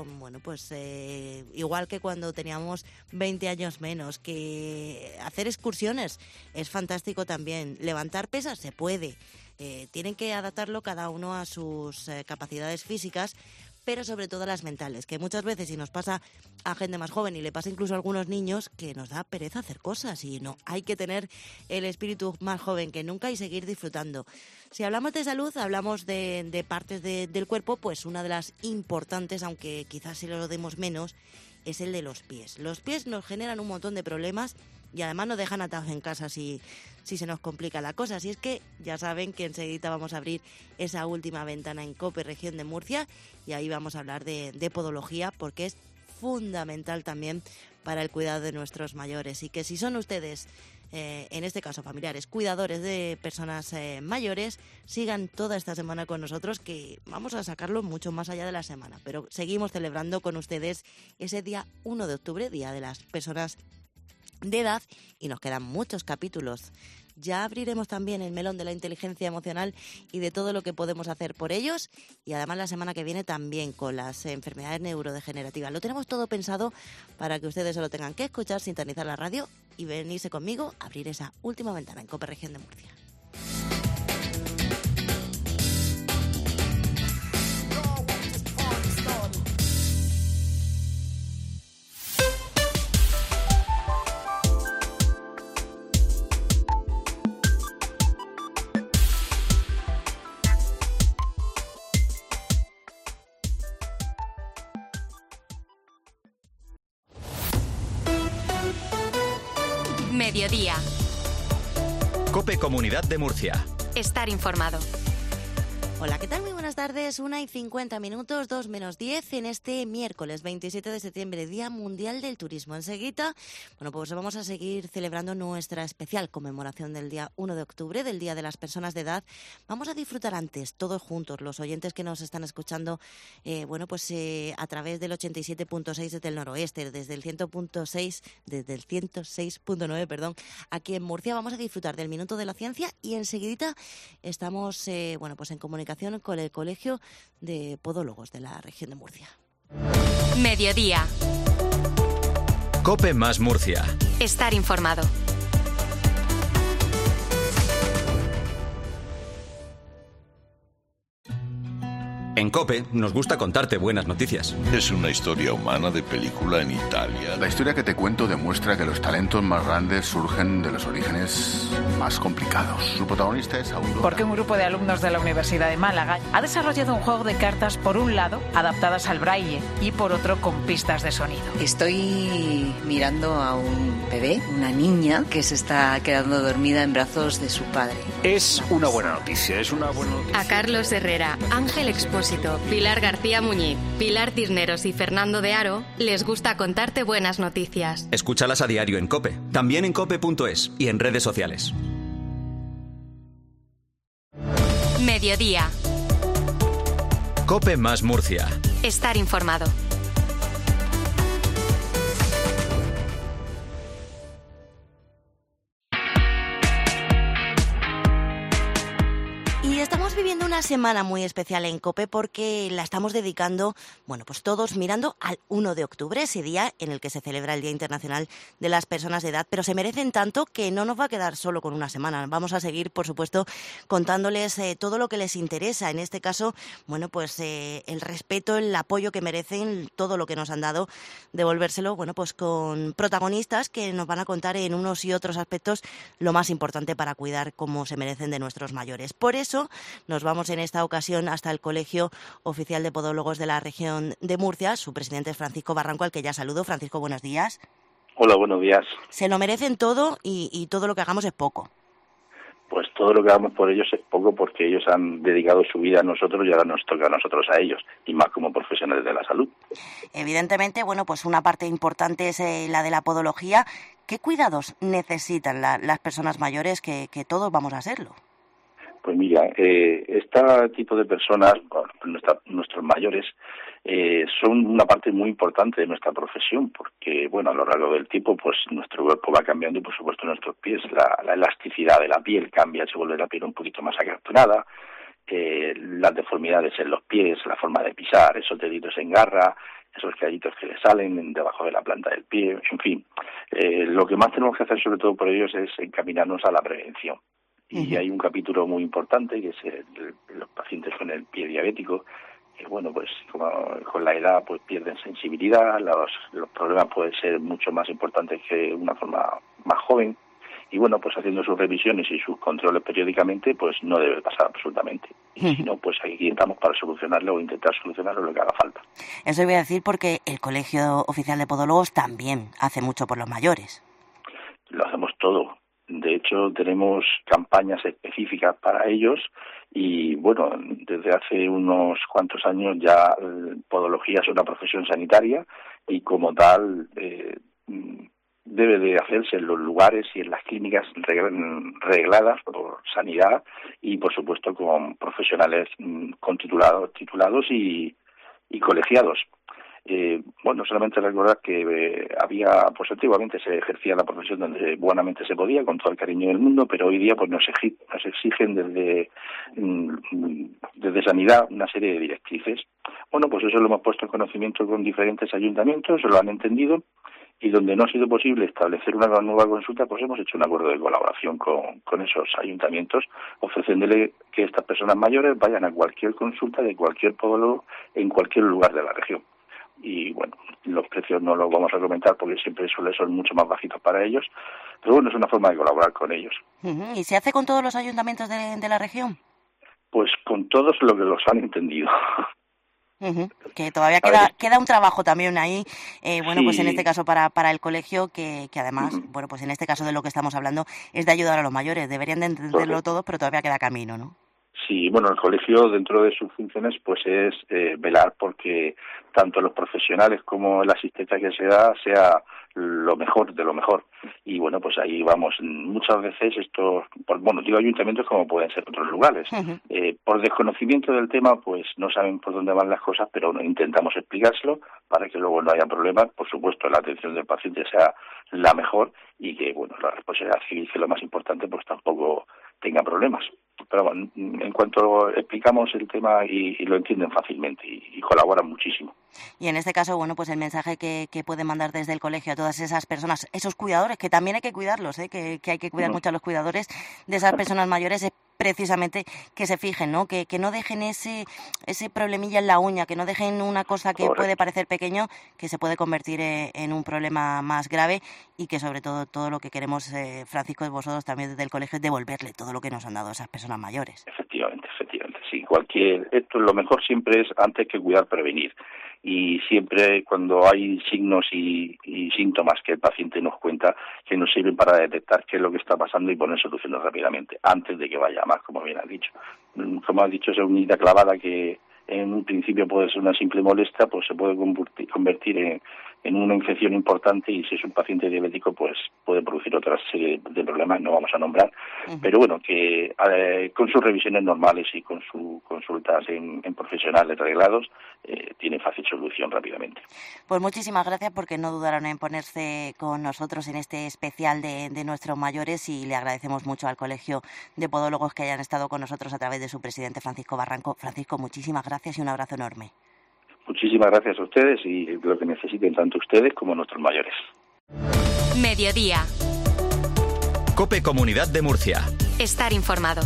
igual que cuando teníamos 20 años menos, que hacer excursiones es fantástico también, levantar pesas se puede, tienen que adaptarlo cada uno a sus capacidades físicas, pero sobre todo las mentales, que muchas veces, si nos pasa a gente más joven y le pasa incluso a algunos niños, que nos da pereza hacer cosas, y no, hay que tener el espíritu más joven que nunca y seguir disfrutando. Si hablamos de salud, hablamos de partes del cuerpo, pues una de las importantes, aunque quizás se lo demos menos, es el de los pies. Los pies nos generan un montón de problemas y además nos dejan atados en casa si se nos complica la cosa. Así es que ya saben que enseguida vamos a abrir esa última ventana en COPE Región de Murcia y ahí vamos a hablar de podología, porque es fundamental también para el cuidado de nuestros mayores. Y que si son ustedes, en este caso familiares, cuidadores de personas mayores, sigan toda esta semana con nosotros, que vamos a sacarlo mucho más allá de la semana. Pero seguimos celebrando con ustedes ese día 1 de octubre, Día de las Personas de Edad, y nos quedan muchos capítulos Ya abriremos también el melón de la inteligencia emocional y de todo lo que podemos hacer por ellos, y además la semana que viene también con las enfermedades neurodegenerativas. Lo tenemos todo pensado para que ustedes solo tengan que escuchar, sintonizar la radio y venirse conmigo a abrir esa última ventana en COPE Región de Murcia. Mediodía. COPE Comunidad de Murcia. Estar informado. Hola, ¿qué tal? Muy buenas tardes. 1:50, 2 menos 10 en este miércoles 27 de septiembre, Día Mundial del Turismo. Enseguida, pues vamos a seguir celebrando nuestra especial conmemoración del día 1 de octubre, del Día de las Personas de Edad. Vamos a disfrutar antes, todos juntos, los oyentes que nos están escuchando, a través del 87.6 desde el noroeste, desde el 106.9, aquí en Murcia. Vamos a disfrutar del Minuto de la Ciencia y enseguidita estamos, en comunicación con el Colegio de Podólogos de la región de Murcia. Mediodía. COPE más Murcia. Estar informado. En COPE nos gusta contarte buenas noticias. Es una historia humana de película en Italia. La historia que te cuento demuestra que los talentos más grandes surgen de los orígenes más complicados. Su protagonista es Aurora. Porque un grupo de alumnos de la Universidad de Málaga ha desarrollado un juego de cartas, por un lado, adaptadas al braille y por otro, con pistas de sonido. Estoy mirando a un bebé, una niña, que se está quedando dormida en brazos de su padre. Es una buena noticia, A Carlos Herrera, Ángel Expósito, Pilar García Muñiz, Pilar Cisneros y Fernando de Aro les gusta contarte buenas noticias. Escúchalas a diario en COPE, también en cope.es y en redes sociales. Mediodía. COPE más Murcia. Estar informado. Y estamos viviendo una semana muy especial en COPE porque la estamos dedicando, todos mirando al 1 de octubre, ese día en el que se celebra el Día Internacional de las Personas de Edad, pero se merecen tanto que no nos va a quedar solo con una semana. Vamos a seguir, por supuesto, contándoles todo lo que les interesa. En este caso, el respeto, el apoyo que merecen, todo lo que nos han dado, devolvérselo, con protagonistas que nos van a contar en unos y otros aspectos lo más importante para cuidar como se merecen de nuestros mayores. Por eso nos vamos en esta ocasión hasta el Colegio Oficial de Podólogos de la región de Murcia. Su presidente es Francisco Barranco, al que ya saludo. Francisco, buenos días. Hola, buenos días. Se lo merecen todo y todo lo que hagamos es poco. Pues todo lo que hagamos por ellos es poco, porque ellos han dedicado su vida a nosotros y ahora nos toca a nosotros a ellos, y más como profesionales de la salud. Evidentemente, una parte importante es la de la podología. ¿Qué cuidados necesitan las personas mayores que todos vamos a haserlo? Pues mira, este tipo de personas, nuestros mayores, son una parte muy importante de nuestra profesión, porque, a lo largo del tiempo, pues nuestro cuerpo va cambiando y, por supuesto, nuestros pies, la elasticidad de la piel cambia, se vuelve la piel un poquito más acartonada, las deformidades en los pies, la forma de pisar, esos deditos en garra, esos callitos que le salen debajo de la planta del pie, en fin. Lo que más tenemos que hacer, sobre todo por ellos, es encaminarnos a la prevención. Y hay un capítulo muy importante que es los pacientes con el pie diabético, que como con la edad pues pierden sensibilidad, los problemas pueden ser mucho más importantes que una forma más joven, y haciendo sus revisiones y sus controles periódicamente, pues no debe pasar absolutamente. Y si no, pues aquí estamos para solucionarlo o intentar solucionarlo lo que haga falta. Eso voy a decir porque el Colegio Oficial de Podólogos también hace mucho por los mayores. Lo hacemos todo. De hecho, tenemos campañas específicas para ellos y, desde hace unos cuantos años ya podología es una profesión sanitaria y, como tal, debe de hacerse en los lugares y en las clínicas regladas por sanidad y, por supuesto, con profesionales con titulados y colegiados. Bueno, solamente recordar que había, pues antiguamente se ejercía la profesión donde buenamente se podía, con todo el cariño del mundo, pero hoy día pues nos exigen desde Sanidad una serie de directrices. Bueno, pues eso lo hemos puesto en conocimiento con diferentes ayuntamientos, lo han entendido, y donde no ha sido posible establecer una nueva consulta, pues hemos hecho un acuerdo de colaboración con esos ayuntamientos, ofreciéndole que estas personas mayores vayan a cualquier consulta de cualquier podólogo en cualquier lugar de la región. Y bueno, los precios no los vamos a comentar porque siempre suelen ser mucho más bajitos para ellos, pero bueno, es una forma de colaborar con ellos. ¿Y se hace con todos los ayuntamientos de la región? Pues con todos los que los han entendido. Que todavía queda un trabajo también ahí, bueno, sí. Pues en este caso para el colegio, que además, bueno, pues en este caso de lo que estamos hablando es de ayudar a los mayores, deberían de entenderlo todo, pero todavía queda camino, ¿no? Sí, bueno, el colegio dentro de sus funciones pues es velar porque tanto los profesionales como la asistencia que se da sea lo mejor de lo mejor. Y bueno, pues ahí vamos. Muchas veces estos, bueno, digo ayuntamientos como pueden ser otros lugares, por desconocimiento del tema pues no saben por dónde van las cosas, pero intentamos explicárselo para que luego no haya problemas. Por supuesto, la atención del paciente sea la mejor y que, bueno, la responsabilidad civil, que es lo más importante, pues tampoco tenga problemas. Pero bueno, en cuanto explicamos el tema y lo entienden fácilmente y colaboran muchísimo. Y en este caso, bueno, pues el mensaje que puede mandar desde el colegio a todas esas personas, esos cuidadores, que también hay que cuidarlos, que hay que cuidar mucho a los cuidadores de esas personas mayores, es precisamente que se fijen, ¿no? Que no dejen ese problemilla en la uña, que no dejen una cosa que puede parecer pequeño, que se puede convertir en un problema más grave, y que sobre todo lo que queremos, Francisco, de vosotros también desde el colegio, es devolverle todo lo que nos han dado esas personas mayores. Efectivamente, sí. Esto lo mejor siempre es, antes que cuidar, prevenir. Y siempre cuando hay signos y síntomas que el paciente nos cuenta, que nos sirven para detectar qué es lo que está pasando y poner soluciones rápidamente, antes de que vaya más, como bien has dicho. Como has dicho, esa unidad clavada que en un principio puede ser una simple molestia, pues se puede convertir en una infección importante, y si es un paciente diabético pues puede producir otra serie de problemas, no vamos a nombrar, pero bueno, que con sus revisiones normales y con sus consultas en profesionales reglados tiene fácil solución rápidamente. Pues muchísimas gracias, porque no dudaron en ponerse con nosotros en este especial de nuestros mayores, y le agradecemos mucho al Colegio de Podólogos que hayan estado con nosotros a través de su presidente Francisco Barranco. Francisco, muchísimas gracias y un abrazo enorme. Muchísimas gracias a ustedes, y lo que necesiten tanto ustedes como nuestros mayores. Mediodía. COPE Comunidad de Murcia. Estar informado.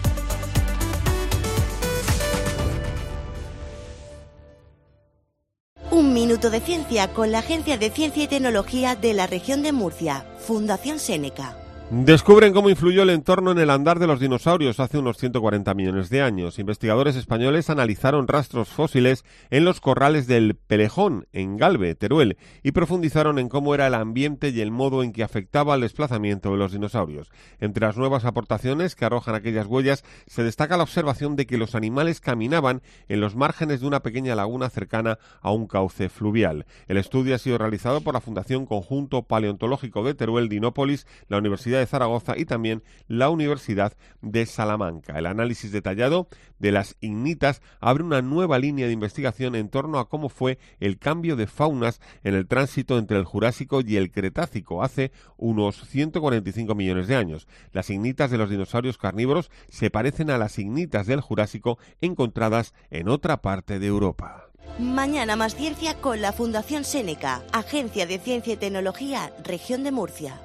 Un minuto de ciencia con la Agencia de Ciencia y Tecnología de la región de Murcia, Fundación Seneca. Descubren cómo influyó el entorno en el andar de los dinosaurios hace unos 140 millones de años. Investigadores españoles analizaron rastros fósiles en los corrales del Pelejón, en Galve, Teruel, y profundizaron en cómo era el ambiente y el modo en que afectaba al desplazamiento de los dinosaurios. Entre las nuevas aportaciones que arrojan aquellas huellas se destaca la observación de que los animales caminaban en los márgenes de una pequeña laguna cercana a un cauce fluvial. El estudio ha sido realizado por la Fundación Conjunto Paleontológico de Teruel, Dinópolis, la Universidad de Zaragoza y también la Universidad de Salamanca. El análisis detallado de las ignitas abre una nueva línea de investigación en torno a cómo fue el cambio de faunas en el tránsito entre el Jurásico y el Cretácico hace unos 145 millones de años. Las ignitas de los dinosaurios carnívoros se parecen a las ignitas del Jurásico encontradas en otra parte de Europa. Mañana más ciencia con la Fundación Seneca, Agencia de Ciencia y Tecnología, región de Murcia.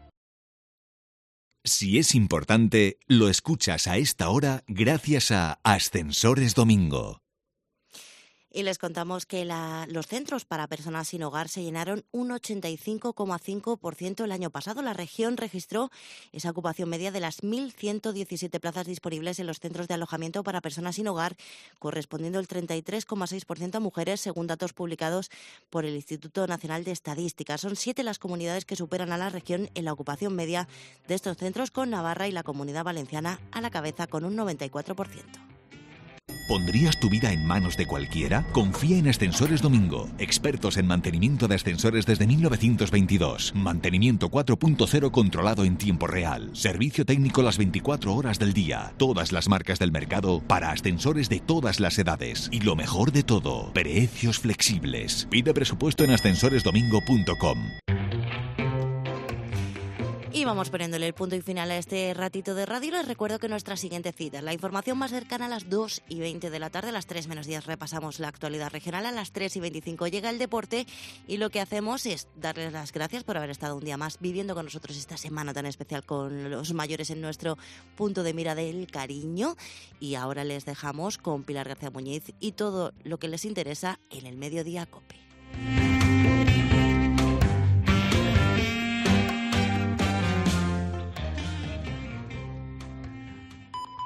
Si es importante, lo escuchas a esta hora gracias a Ascensores Domingo. Y les contamos que los centros para personas sin hogar se llenaron un 85,5% el año pasado. La región registró esa ocupación media de las 1.117 plazas disponibles en los centros de alojamiento para personas sin hogar, correspondiendo el 33,6% a mujeres, según datos publicados por el Instituto Nacional de Estadística. Son 7 las comunidades que superan a la región en la ocupación media de estos centros, con Navarra y la Comunidad Valenciana a la cabeza con un 94%. ¿Pondrías tu vida en manos de cualquiera? Confía en Ascensores Domingo, expertos en mantenimiento de ascensores desde 1922. Mantenimiento 4.0 controlado en tiempo real. Servicio técnico las 24 horas del día. Todas las marcas del mercado para ascensores de todas las edades. Y lo mejor de todo, precios flexibles. Pide presupuesto en ascensoresdomingo.com. Y vamos poniéndole el punto y final a este ratito de radio. Les recuerdo que nuestra siguiente cita, la información más cercana a las 2:20 de la tarde, a las 3 menos 10 repasamos la actualidad regional, a las 3:25 llega el deporte y lo que hacemos es darles las gracias por haber estado un día más viviendo con nosotros esta semana tan especial con los mayores en nuestro punto de mira del cariño. Y ahora les dejamos con Pilar García Muñiz y todo lo que les interesa en el Mediodía COPE.